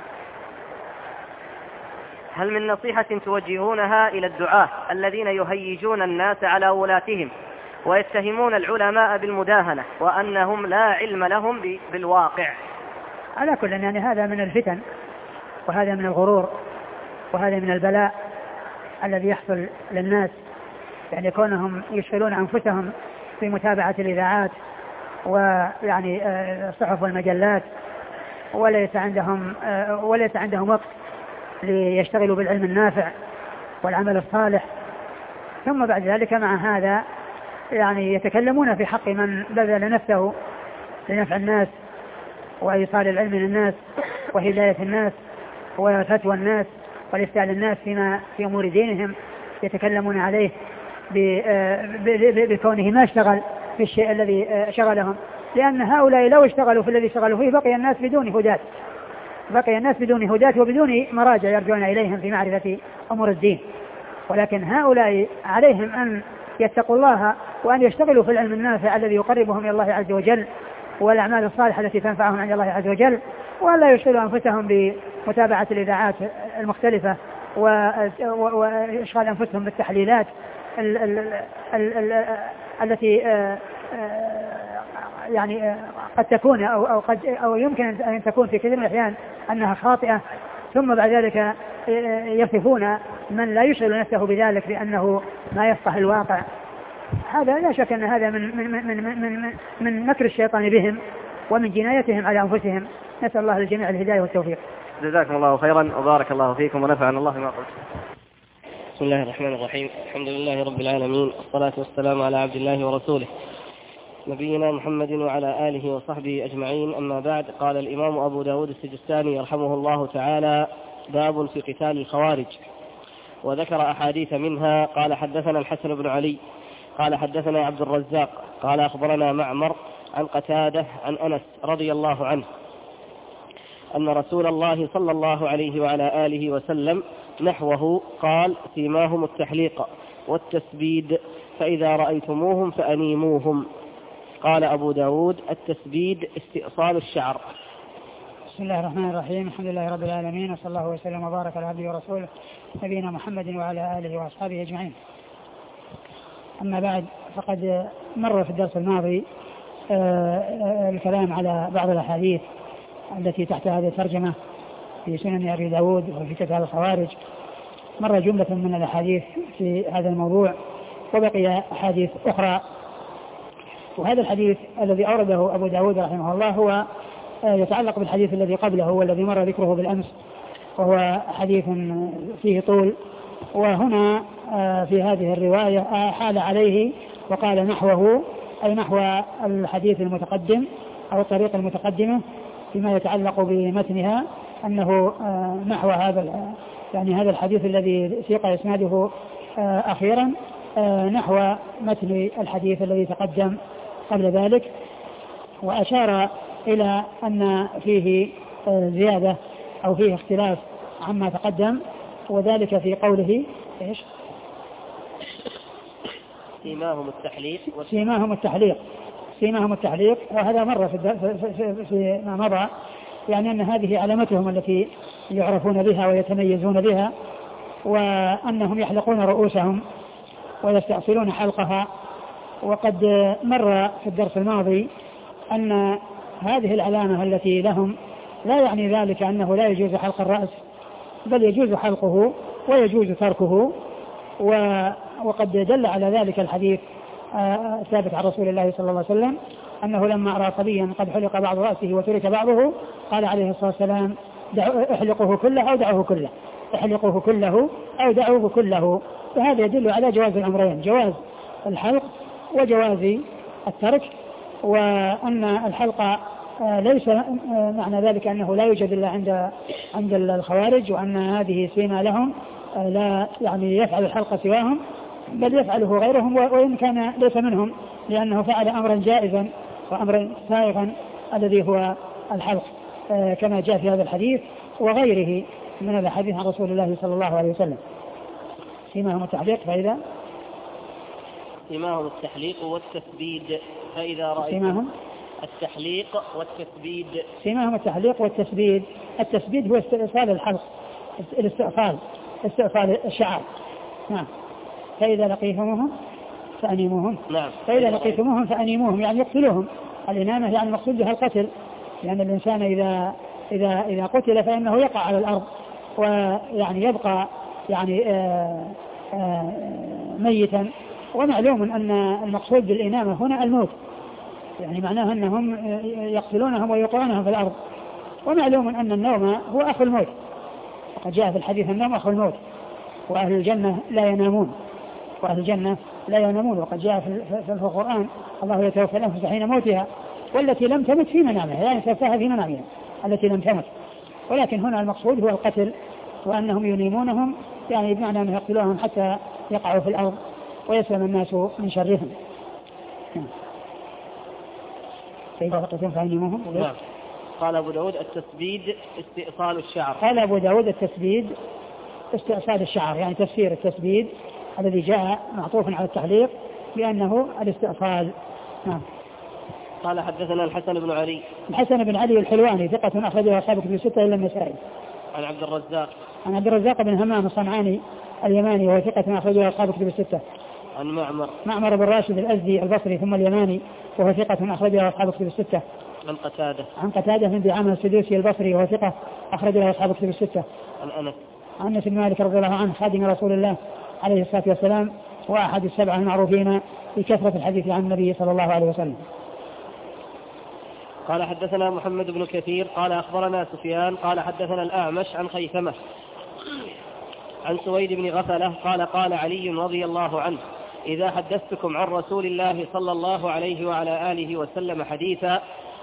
[SPEAKER 2] هل من نصيحة توجهونها إلى الدعاة الذين يهيجون الناس على ولاتهم ويتهمون العلماء بالمداهنة وأنهم لا علم لهم بالواقع؟
[SPEAKER 1] على كل يعني هذا من الفتن وهذا من الغرور وهذا من البلاء الذي يحصل للناس، يعني كونهم يشغلون أنفسهم في متابعة الإذاعات ويعني الصحف والمجلات وليس عندهم وليس عندهم وقت ليشتغلوا بالعلم النافع والعمل الصالح، ثم بعد ذلك مع هذا يعني يتكلمون في حق من بذل نفسه لنفع الناس وإيصال العلم للناس وهداية الناس وفتوى الناس والإفتاء للناس فيما في أمور دينهم، يتكلمون عليه بكونه ما اشتغل في الشيء الذي شغلهم، لأن هؤلاء لو اشتغلوا في الذي شغلوا فيه بقي الناس بدون هداة بقي الناس بدون هداة وبدون مراجع يرجعون إليهم في معرفة أمور الدين. ولكن هؤلاء عليهم أن يتقوا الله وأن يشتغلوا في العلم النافع الذي يقربهم إلى الله عز وجل والأعمال الصالحة التي تنفعهم عند الله عز وجل، ولا يشغلوا أنفسهم بمتابعة الإذاعات المختلفة وإشغال أنفسهم بالتحليلات ال ال ال ال التي يعني قد تكون أو, أو, قد أو يمكن أن تكون في كثير من الأحيان أنها خاطئة، ثم بعد ذلك يصفون من لا يشغل نفسه بذلك بأنه ما يفقه الواقع. هذا لا شك أن هذا من, من, من, من, من, من مكر الشيطان بهم ومن جنايتهم على أنفسهم. نسأل الله للجميع الهداية والتوفيق.
[SPEAKER 2] جزاكم الله خيرا وبارك الله فيكم ونفعنا الله ما قلت.
[SPEAKER 3] بسم الله الرحمن الرحيم. الحمد لله رب العالمين، والصلاة والسلام على عبد الله ورسوله نبينا محمد وعلى آله وصحبه أجمعين، أما بعد. قال الإمام أبو داود السجستاني رحمه الله تعالى: باب في قتال الخوارج. وذكر أحاديث منها. قال: حدثنا الحسن بن علي قال حدثنا عبد الرزاق قال أخبرنا معمر عن قتادة عن أنس رضي الله عنه أن رسول الله صلى الله عليه وعلى آله وسلم نحوه قال: سيماهم التحليق والتسبيد، فإذا رأيتموهم فأنيموهم. قال أبو داود: التسبيد استئصال الشعر.
[SPEAKER 1] بسم الله الرحمن الرحيم. الحمد لله رب العالمين، وصلى الله وسلم وبارك على عبده ورسوله نبينا محمد وعلى آله وأصحابه أجمعين. أما بعد، فقد مر في الدرس الماضي الكلام على بعض الأحاديث التي تحت هذه الترجمة في سنن أبي داود وفي كتاب الخوارج. مر جملة من الأحاديث في هذا الموضوع، وبقي أحاديث أخرى. وهذا الحديث الذي أورده أبو داود رحمه الله هو يتعلق بالحديث الذي قبله والذي مر ذكره بالأمس، وهو حديث فيه طول. وهنا في هذه الرواية حال عليه وقال نحوه، أي نحو الحديث المتقدم أو الطريق المتقدمة فيما يتعلق بمتنها، أنه نحو هذا يعني هذا الحديث الذي سيق إسناده أخيرا نحو متن الحديث الذي تقدم قبل ذلك. وأشار إلى أن فيه زيادة أو فيه اختلاف عما تقدم، وذلك في قوله إيش؟
[SPEAKER 3] سيماهم التحليق
[SPEAKER 1] سيماهم التحليق سيماهم التحليق وهذا مر في, في, في ما مضى، يعني أن هذه علامتهم التي يعرفون بها ويتميزون بها، وأنهم يحلقون رؤوسهم ويستأصلون حلقها. وقد مر في الدرس الماضي أن هذه العلامة التي لهم لا يعني ذلك أنه لا يجوز حلق الرأس، بل يجوز حلقه ويجوز تركه. وقد دل على ذلك الحديث ثابت عن رسول الله صلى الله عليه وسلم أنه لما أرى صبيا قد حلق بعض رأسه وترك بعضه قال عليه الصلاة والسلام: احلقوه كله أو دعوه كله احلقوه كله أو دعوه كله. فهذا يدل على جواز الأمرين، جواز الحلق وجواز الترك، وأن الحلق ليس معنى ذلك أنه لا يوجد إلا عند عند الخوارج، وأن هذه سيما لهم لا يعني يفعل الحلق سواهم، بل يفعله غيرهم وإن كان ليس منهم، لأنه فعل أمرا جائزا وأمرا سائغا الذي هو الحلق، كما جاء في هذا الحديث وغيره من الحديث عن رسول الله صلى الله عليه وسلم. سيماهم التحليق فإذا
[SPEAKER 3] سيماهم التحليق والتثبيد فإذا رأيتم
[SPEAKER 1] سيماهم
[SPEAKER 3] التحليق والتثبيد
[SPEAKER 1] سيماهم التحليق والتثبيد. التثبيد هو استئصال الحلق، الاستئصال استئصال الشعر. نعم. فإذا لقيتموهم فأنيموهم.
[SPEAKER 3] نعم.
[SPEAKER 1] فإذا لقيتموهم فأنيموهم يعني يقتلوهم. الإنامة يعني المقصود بها القتل، لأن الإنسان إذا إذا إذا قتل فإنه يقع على الأرض ويعني يبقى يعني آآ آآ ميتا. ومعلوم أن المقصود بالإنامة هنا الموت، يعني معناه أنهم يقتلونهم ويوقعونهم في الأرض. ومعلوم أن النوم هو أخو الموت، وقد جاء في الحديث النوم أخو الموت، وأهل الجنة لا ينامون وأهل الجنة لا ينامون. وقد جاء في القرآن: الله يتوفى الأنفس حين موتها والتي لم تمت في منامها، يعني توفاها في منامها التي لم تمت. ولكن هنا المقصود هو القتل، وأنهم ينيمونهم يعني بمعنى أن يقتلوهم حتى يقعوا في الأرض ويسلم الناس من شرهم. فإذا لقيتم فأنيموهم.
[SPEAKER 3] نعم. قال أبو داود: التثبيد استئصال الشعر.
[SPEAKER 1] قال أبو داود: التثبيد استئصال الشعر، يعني تفسير التسديد الذي جاء معطوف على التعليق بأنه الاستئصال. نعم.
[SPEAKER 3] قال حدثنا الحسن بن علي.
[SPEAKER 1] الحسن بن علي الحلواني ثقة أخرجه أصحاب كتب الستة إلا النسائي.
[SPEAKER 3] عن عبد الرزاق.
[SPEAKER 1] عن عبد الرزاق بن همام الصنعاني اليماني وهو ثقة أخرجه أصحاب كتب الستة.
[SPEAKER 3] عن معمر.
[SPEAKER 1] معمر بن راشد الأزدي البصري ثم اليماني وهو ثقة أخرجه أصحاب كتب الستة.
[SPEAKER 3] عن قتادة.
[SPEAKER 1] عن قتادة بن دعامة السدوسي البصري وهو ثقة أخرجه أصحاب كتب الستة.
[SPEAKER 3] عن أنس.
[SPEAKER 1] عن أنس بن مالك رضي الله عنه خادم رسول الله عليه الصلاة والسلام وأحد السبعة المعروفين بكثرة الحديث عن النبي صلى الله عليه وسلم.
[SPEAKER 3] قال حدثنا محمد بن كثير قال أخبرنا سفيان قال حدثنا الأعمش عن خيثمة عن سويد بن غفلة قال قال علي رضي الله عنه إذا حدثتكم عن رسول الله صلى الله عليه وعلى آله وسلم حديثا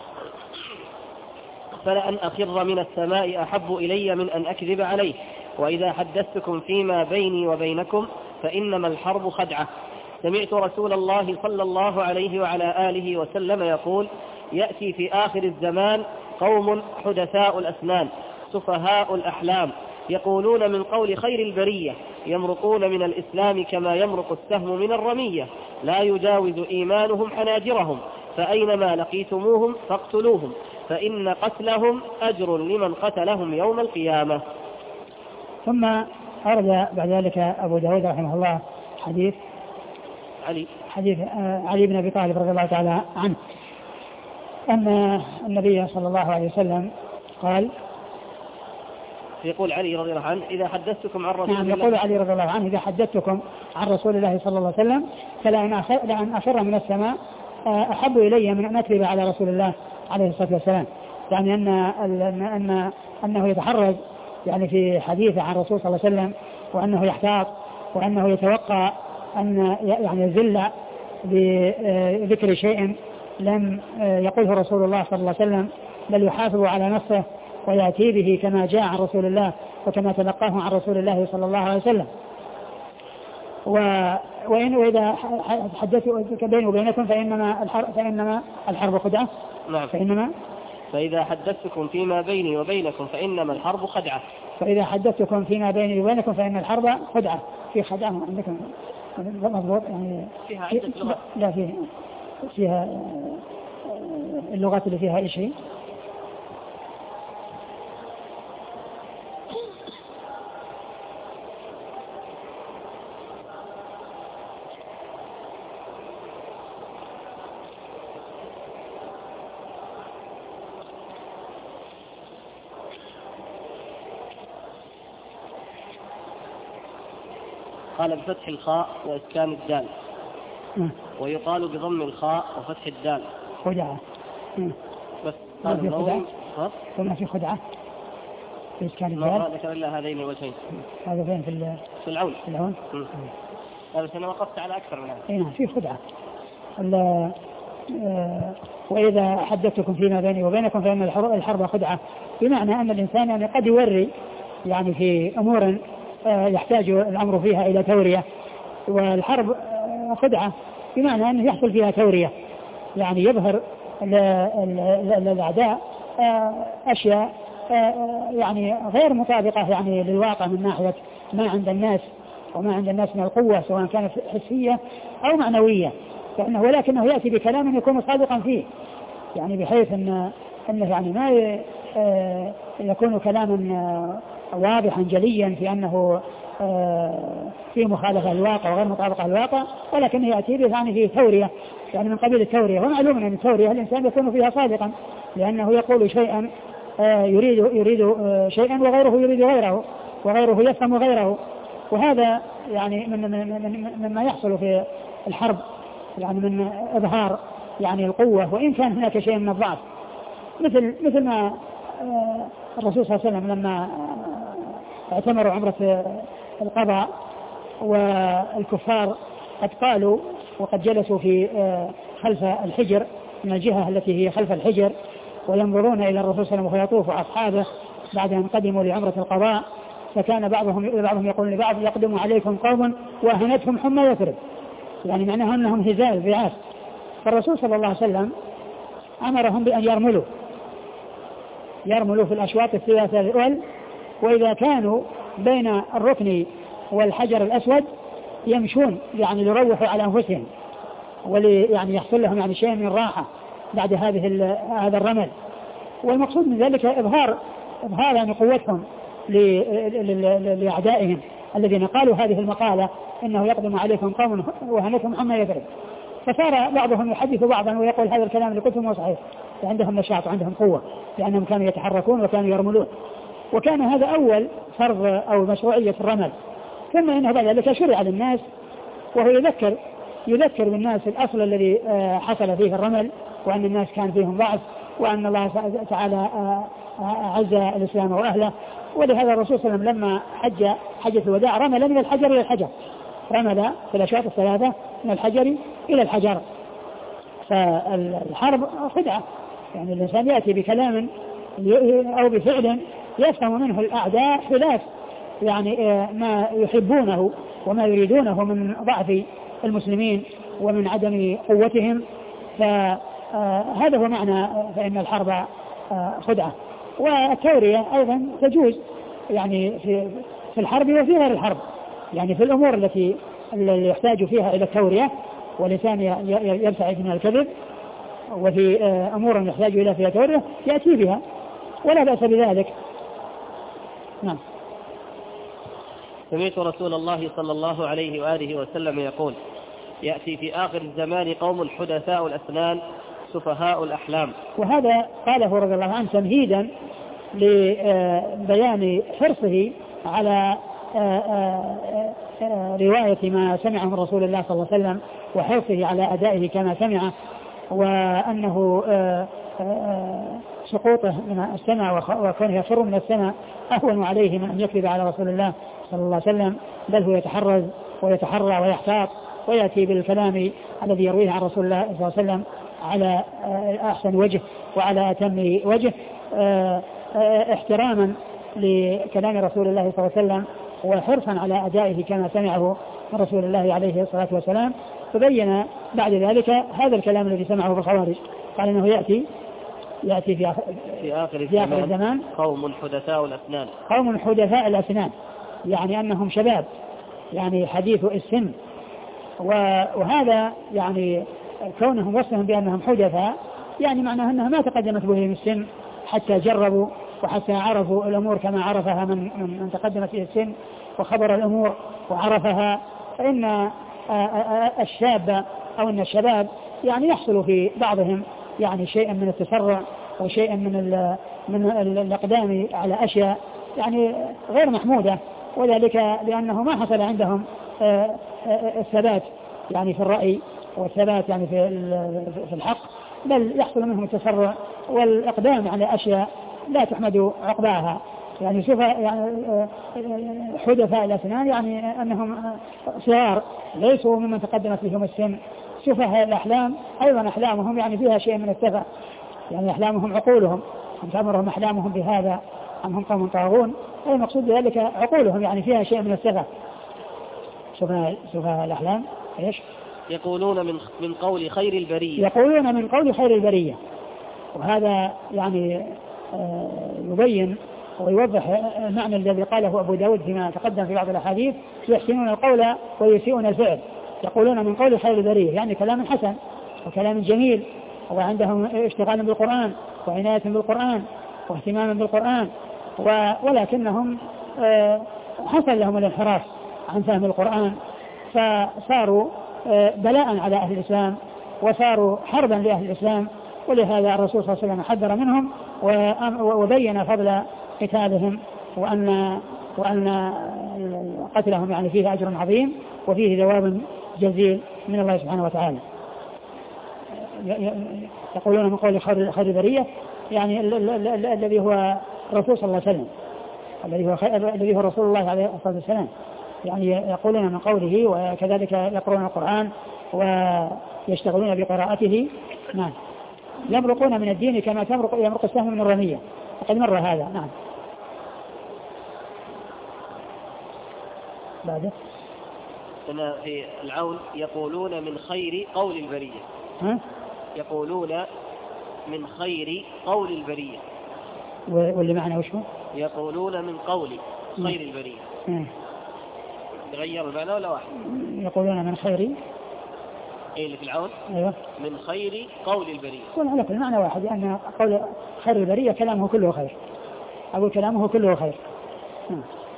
[SPEAKER 3] فلأن أخر من السماء أحب إلي من أن أكذب عليه، وإذا حدثتكم فيما بيني وبينكم فإنما الحرب خدعة. سمعت رسول الله صلى الله عليه وعلى آله وسلم يقول يأتي في آخر الزمان قوم حدثاء الأسنان سفهاء الأحلام يقولون من قول خير البرية يمرقون من الإسلام كما يمرق السهم من الرمية لا يجاوز إيمانهم حناجرهم فأينما لقيتموهم فاقتلوهم فإن قتلهم أجر لمن قتلهم يوم القيامة.
[SPEAKER 1] ثم أرد بعد ذلك أبو داود رحمه الله حديث
[SPEAKER 3] علي
[SPEAKER 1] حديث علي بن أبي طالب رضي الله تعالى عنه أن النبي صلى الله عليه وسلم قال
[SPEAKER 3] يقول علي رضي الله عنه إذا حدثتكم عن رسول
[SPEAKER 1] نعم
[SPEAKER 3] الله
[SPEAKER 1] يقول علي رضي الله عنه إذا حدثتكم عن رسول الله صلى الله عليه وسلم فلأن أخر من السماء أحب إلي من أن أكذب على رسول الله عليه الصلاة والسلام، يعني أن أن أنه يتحرز يعني في حديثه عن الرسول صلى الله عليه وسلم وأنه يحتاط وأنه يتوقع أن يعني يزل بذكر شيء لم يقوله رسول الله صلى الله عليه وسلم، بل يحافظ على نصه ويأتي به كما جاء عن رسول الله وكما تلقاه عن رسول الله صلى الله عليه وسلم. وإن وإذا حدثوا بيني وبينكم فإنما الحرب فإنما الحرب خدعة.
[SPEAKER 3] نعم.
[SPEAKER 1] فإنما
[SPEAKER 3] فإذا حدثتكم فيما بيني وبينكم فإنما الحرب خدعة.
[SPEAKER 1] فإذا حدثتكم فيما بيني وبينكم فإن الحرب خدعة. في خدعة عندكم مضبوط يعني
[SPEAKER 3] فيها عدة لغات.
[SPEAKER 1] لا فيها فيها اللغات اللي فيها إيش هي؟
[SPEAKER 3] قال بفتح الخاء وإسكان الدال
[SPEAKER 1] م.
[SPEAKER 3] ويقال بضم الخاء وفتح الدال
[SPEAKER 1] خدعة.
[SPEAKER 3] بس قال
[SPEAKER 1] في خدعة
[SPEAKER 3] ها
[SPEAKER 1] في خدعة في إسكان الدال
[SPEAKER 3] ما ذكر إلا هذين الوجهين.
[SPEAKER 1] هذا فين في
[SPEAKER 3] في العون
[SPEAKER 1] في العون
[SPEAKER 3] لا بس أنا وقفت على أكثر من هذا.
[SPEAKER 1] اي نعم في خدعة. آه وإذا حدثتكم فيما بيني وبينكم فإن الحرب خدعة، بمعنى أن الإنسان يعني قد يوري يعني في أمور آه يحتاج الأمر فيها إلى تورية، والحرب آه خدعة بمعنى أنه يحصل فيها تورية، يعني يظهر للأعداء آه أشياء آه يعني غير مطابقة يعني للواقع من ناحية ما عند الناس وما عند الناس من القوة سواء كانت حسية أو معنوية، فإنه ولكنه يأتي بكلام يكون صادقا فيه، يعني بحيث أن أنه يعني ما يكون كلاما واضحا جليا في أنه في مخالفة الواقع وغير مطابقة الواقع، ولكنه يأتي به يعني فيه تورية، يعني من قبيل التورية. ومعلوم أن التورية الإنسان يكون فيها صادقا، لأنه يقول شيئا يريد يريد شيئا وغيره يريد غيره وغيره يفهم غيره، وهذا يعني من مما يحصل في الحرب، يعني من إظهار يعني القوة وإن كان هناك شيء من الضعف، مثل مثل ما الرسول صلى الله عليه وسلم لما اعتمروا عمرة القضاء والكفار قد قالوا وقد جلسوا في خلف الحجر من الجهة التي هي خلف الحجر وينظرون إلى الرسول صلى الله عليه وسلم ويطوف أصحابه بعد أن قدموا لعمرة القضاء، فكان بعضهم بعضهم يقول لبعض يقدم عليكم قوم وأهنتهم حمى يثرب، يعني معناها أنهم هزال ضعاف. فالرسول صلى الله عليه وسلم أمرهم بأن يرملوا يرملوا في الأشواط الثلاثة الأول، وإذا كانوا بين الركن والحجر الأسود يمشون يعني يروحوا على أنفسهم ولي يعني يحصل لهم يعني شيء من الراحة بعد هذه هذا الرمل. والمقصود من ذلك إظهار إظهار يعني قوتهم لأعدائهم الذين قالوا هذه المقالة إنه يقدم عليكم قوم وهنتهم عما يدري. فصار بعضهم يحدث بعضا ويقول هذا الكلام اللي قلته مو صحيح، عندهم نشاط وعندهم قوة لأنهم كانوا يتحركون وكانوا يرملون. وكان هذا أول فرض أو مشروعية الرمل. ثم إنه بعد ذلك شرع للناس وهو يذكر يذكر بالناس الأصل الذي حصل فيه الرمل، وأن الناس كان فيهم ضعف، وأن الله تعالى عز الإسلام وأهله. ولهذا الرسول صلى الله عليه وسلم لما حج حجة الوداع رمل من الحجر إلى الحجر، رمل في الأشواط الثلاثة من الحجر إلى الحجر. فالحرب خدعة، يعني الإنسان يأتي بكلام أو بفعل يفهم منه الأعداء خلاف يعني ما يحبونه وما يريدونه من ضعف المسلمين ومن عدم قوتهم. فهذا هو معنى فإن الحرب خدعة. والتورية أيضا تجوز يعني في في الحرب وفي غير الحرب، يعني في الأمور التي اللي يحتاج فيها إلى التورية والإنسان يبتعد من الكذب، وفي أمور يحتاج إلى فيها تورية يأتي بها ولا بأس بذلك. نعم.
[SPEAKER 3] سمعت رسول الله صلى الله عليه وآله وسلم يقول: يأتي في آخر الزمان قوم حدثاء الأسنان سفهاء الأحلام.
[SPEAKER 1] وهذا قاله رضي الله عنه تمهيدا لبيان حرصه على رواية ما سمعه من رسول الله صلى الله عليه وسلم وحرصه على أدائه كما سمعه، وأنه سقوطه من السماء وكونه يفر من السماء أهون عليه من أن يكذب على رسول الله صلى الله عليه وسلم، بل هو يتحرز ويتحرى ويحتاط ويأتي بالكلام الذي يرويه عن رسول الله صلى الله عليه وسلم على أحسن وجه وعلى أتم وجه، احتراما لكلام رسول الله صلى الله عليه وسلم وحرصا على أدائه كما سمعه من رسول الله عليه الصلاة والسلام. فبين بعد ذلك هذا الكلام الذي سمعه بالخوارج، قال إنه يأتي يأتي في آخر,
[SPEAKER 3] في آخر,
[SPEAKER 1] في آخر الزمان
[SPEAKER 3] قوم حدثاء الأسنان
[SPEAKER 1] قوم حدثاء الأسنان، يعني أنهم شباب يعني حديث السن. وهذا يعني كونهم وصفهم بأنهم حدثاء يعني معناه أنها ما تقدمت بهم السن حتى جربوا وحتى عرفوا الأمور كما عرفها من, من تقدمت إلى السن وخبر الأمور وعرفها. فإن الشاب أو أن الشباب يعني يحصل في بعضهم يعني شيء من التسرع وشيء من من الإقدام على أشياء يعني غير محمودة، وذلك لأنه ما حصل عندهم الثبات يعني في الرأي والثبات يعني في في الحق، بل يحصل منهم التسرع والإقدام على أشياء لا تحمد عقباها. يعني شوف يعني حدثاء الأسنان يعني أنهم صغار ليسوا ممن تقدمت بهم السن. سفهاء الأحلام أيضا أحلامهم يعني فيها شيء من السفه، يعني أحلامهم عقولهم، أم تأمرهم أحلامهم بهذا أم هم قوم طاغون، أي مقصود بذلك عقولهم يعني فيها شيء من السفه. سفهاء الأحلام إيش؟
[SPEAKER 3] يقولون من من قول خير البرية
[SPEAKER 1] يقولون من قول خير البرية. وهذا يعني يبين ويوضح المعنى الذي قاله أبو داود فيما تقدم في بعض الأحاديث: يحسنون القول ويسيئون الفعل. يقولون من قول خير البرية يعني كلام حسن وكلام جميل، وعندهم اشتغال بالقرآن وعناية بالقرآن واهتمام بالقرآن، ولكنهم حصل لهم الانحراف عن فهم القرآن فصاروا بلاء على أهل الإسلام وصاروا حربا لأهل الإسلام. ولهذا الرسول صلى الله عليه وسلم حذر منهم وبين فضل قتالهم وأن وأن قتلهم يعني فيه أجر عظيم وفيه ثواب جزيل من الله سبحانه وتعالى. يقولون من قول خير البرية يعني الذي هو الرسول صلى الله عليه وسلم، الذي هو الذي هو رسول الله عليه الصلاة والسلام، يعني يقولون من قوله وكذلك يقرؤون القرآن ويشتغلون بقراءته. نعم. يمرقون من الدين كما تمرق يمرق السهم من الرمية، وقد مر هذا. نعم. بعده
[SPEAKER 3] هنا في العون يقولون من خير قول البرية.
[SPEAKER 1] ها؟
[SPEAKER 3] يقولون من خير قول البرية.
[SPEAKER 1] واللي معنى وش هو؟
[SPEAKER 3] يقولون من قول خير البرية.
[SPEAKER 1] م.
[SPEAKER 3] تغير المعنى ولا واحد؟
[SPEAKER 1] يقولون من خير
[SPEAKER 3] ايه اللي في العون؟
[SPEAKER 1] ايوه
[SPEAKER 3] من خير قول البرية.
[SPEAKER 1] يقول على كل معنى واحد، لأن قول خير البرية كلامه كله خير، أقول كلامه كله خير. م.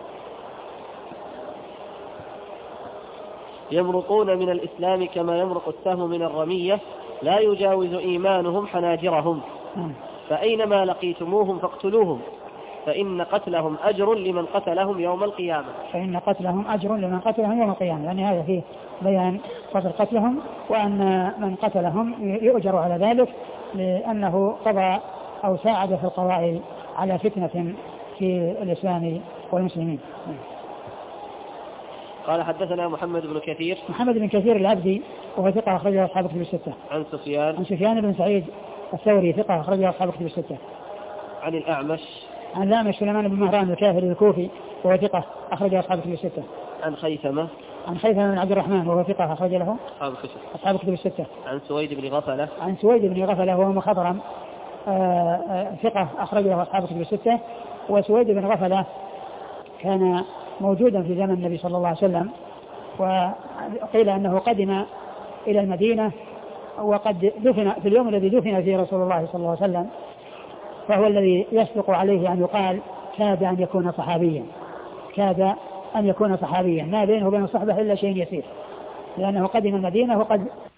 [SPEAKER 3] يمرقون من الإسلام كما يمرق السهم من الرمية لا يجاوز إيمانهم حناجرهم فأينما لقيتموهم فاقتلوهم فإن قتلهم أجر لمن قتلهم يوم القيامة.
[SPEAKER 1] فإن قتلهم أجر لمن قتلهم يوم القيامة، يعني هذا فيه بيان فضل قتلهم، وأن من قتلهم يؤجر على ذلك لأنه قضى أو ساعد في القضاء على فتنة في الإسلام والمسلمين.
[SPEAKER 3] قال حدثنا محمد بن كثير.
[SPEAKER 1] محمد بن كثير العبدي وهو ثقة أخرجه أصحاب كتب الستة.
[SPEAKER 3] عن سفيان.
[SPEAKER 1] عن سفيان بن سعيد الثوري ثقة أخرجه أصحاب كتب الستة.
[SPEAKER 3] عن الأعمش.
[SPEAKER 1] عن الأعمش سليمان بن مهران الكاهلي الكوفي وهو ثقة أخرجه أصحاب كتب الستة.
[SPEAKER 3] عن خيثمة.
[SPEAKER 1] عن خيثمة بن عبد الرحمن وهو ثقة أخرج له
[SPEAKER 3] أصحاب كتب
[SPEAKER 1] أصحاب كتب الستة.
[SPEAKER 3] عن سويد بن غفلة.
[SPEAKER 1] عن سويد بن غفلة وهو مخضرم ثقة أخرجه أصحاب كتب الستة. وسويد بن غفلة كان موجودا في زمن النبي صلى الله عليه وسلم، وقيل أنه قدم إلى المدينة وقد دفن في اليوم الذي دفن فيه رسول الله صلى الله عليه وسلم، فهو الذي يصدق عليه أن يقال كاد أن يكون صحابيا، كاد أن يكون صحابيا، ما بينه وبين الصحبة إلا شيء يسير، لأنه قدم المدينة وقد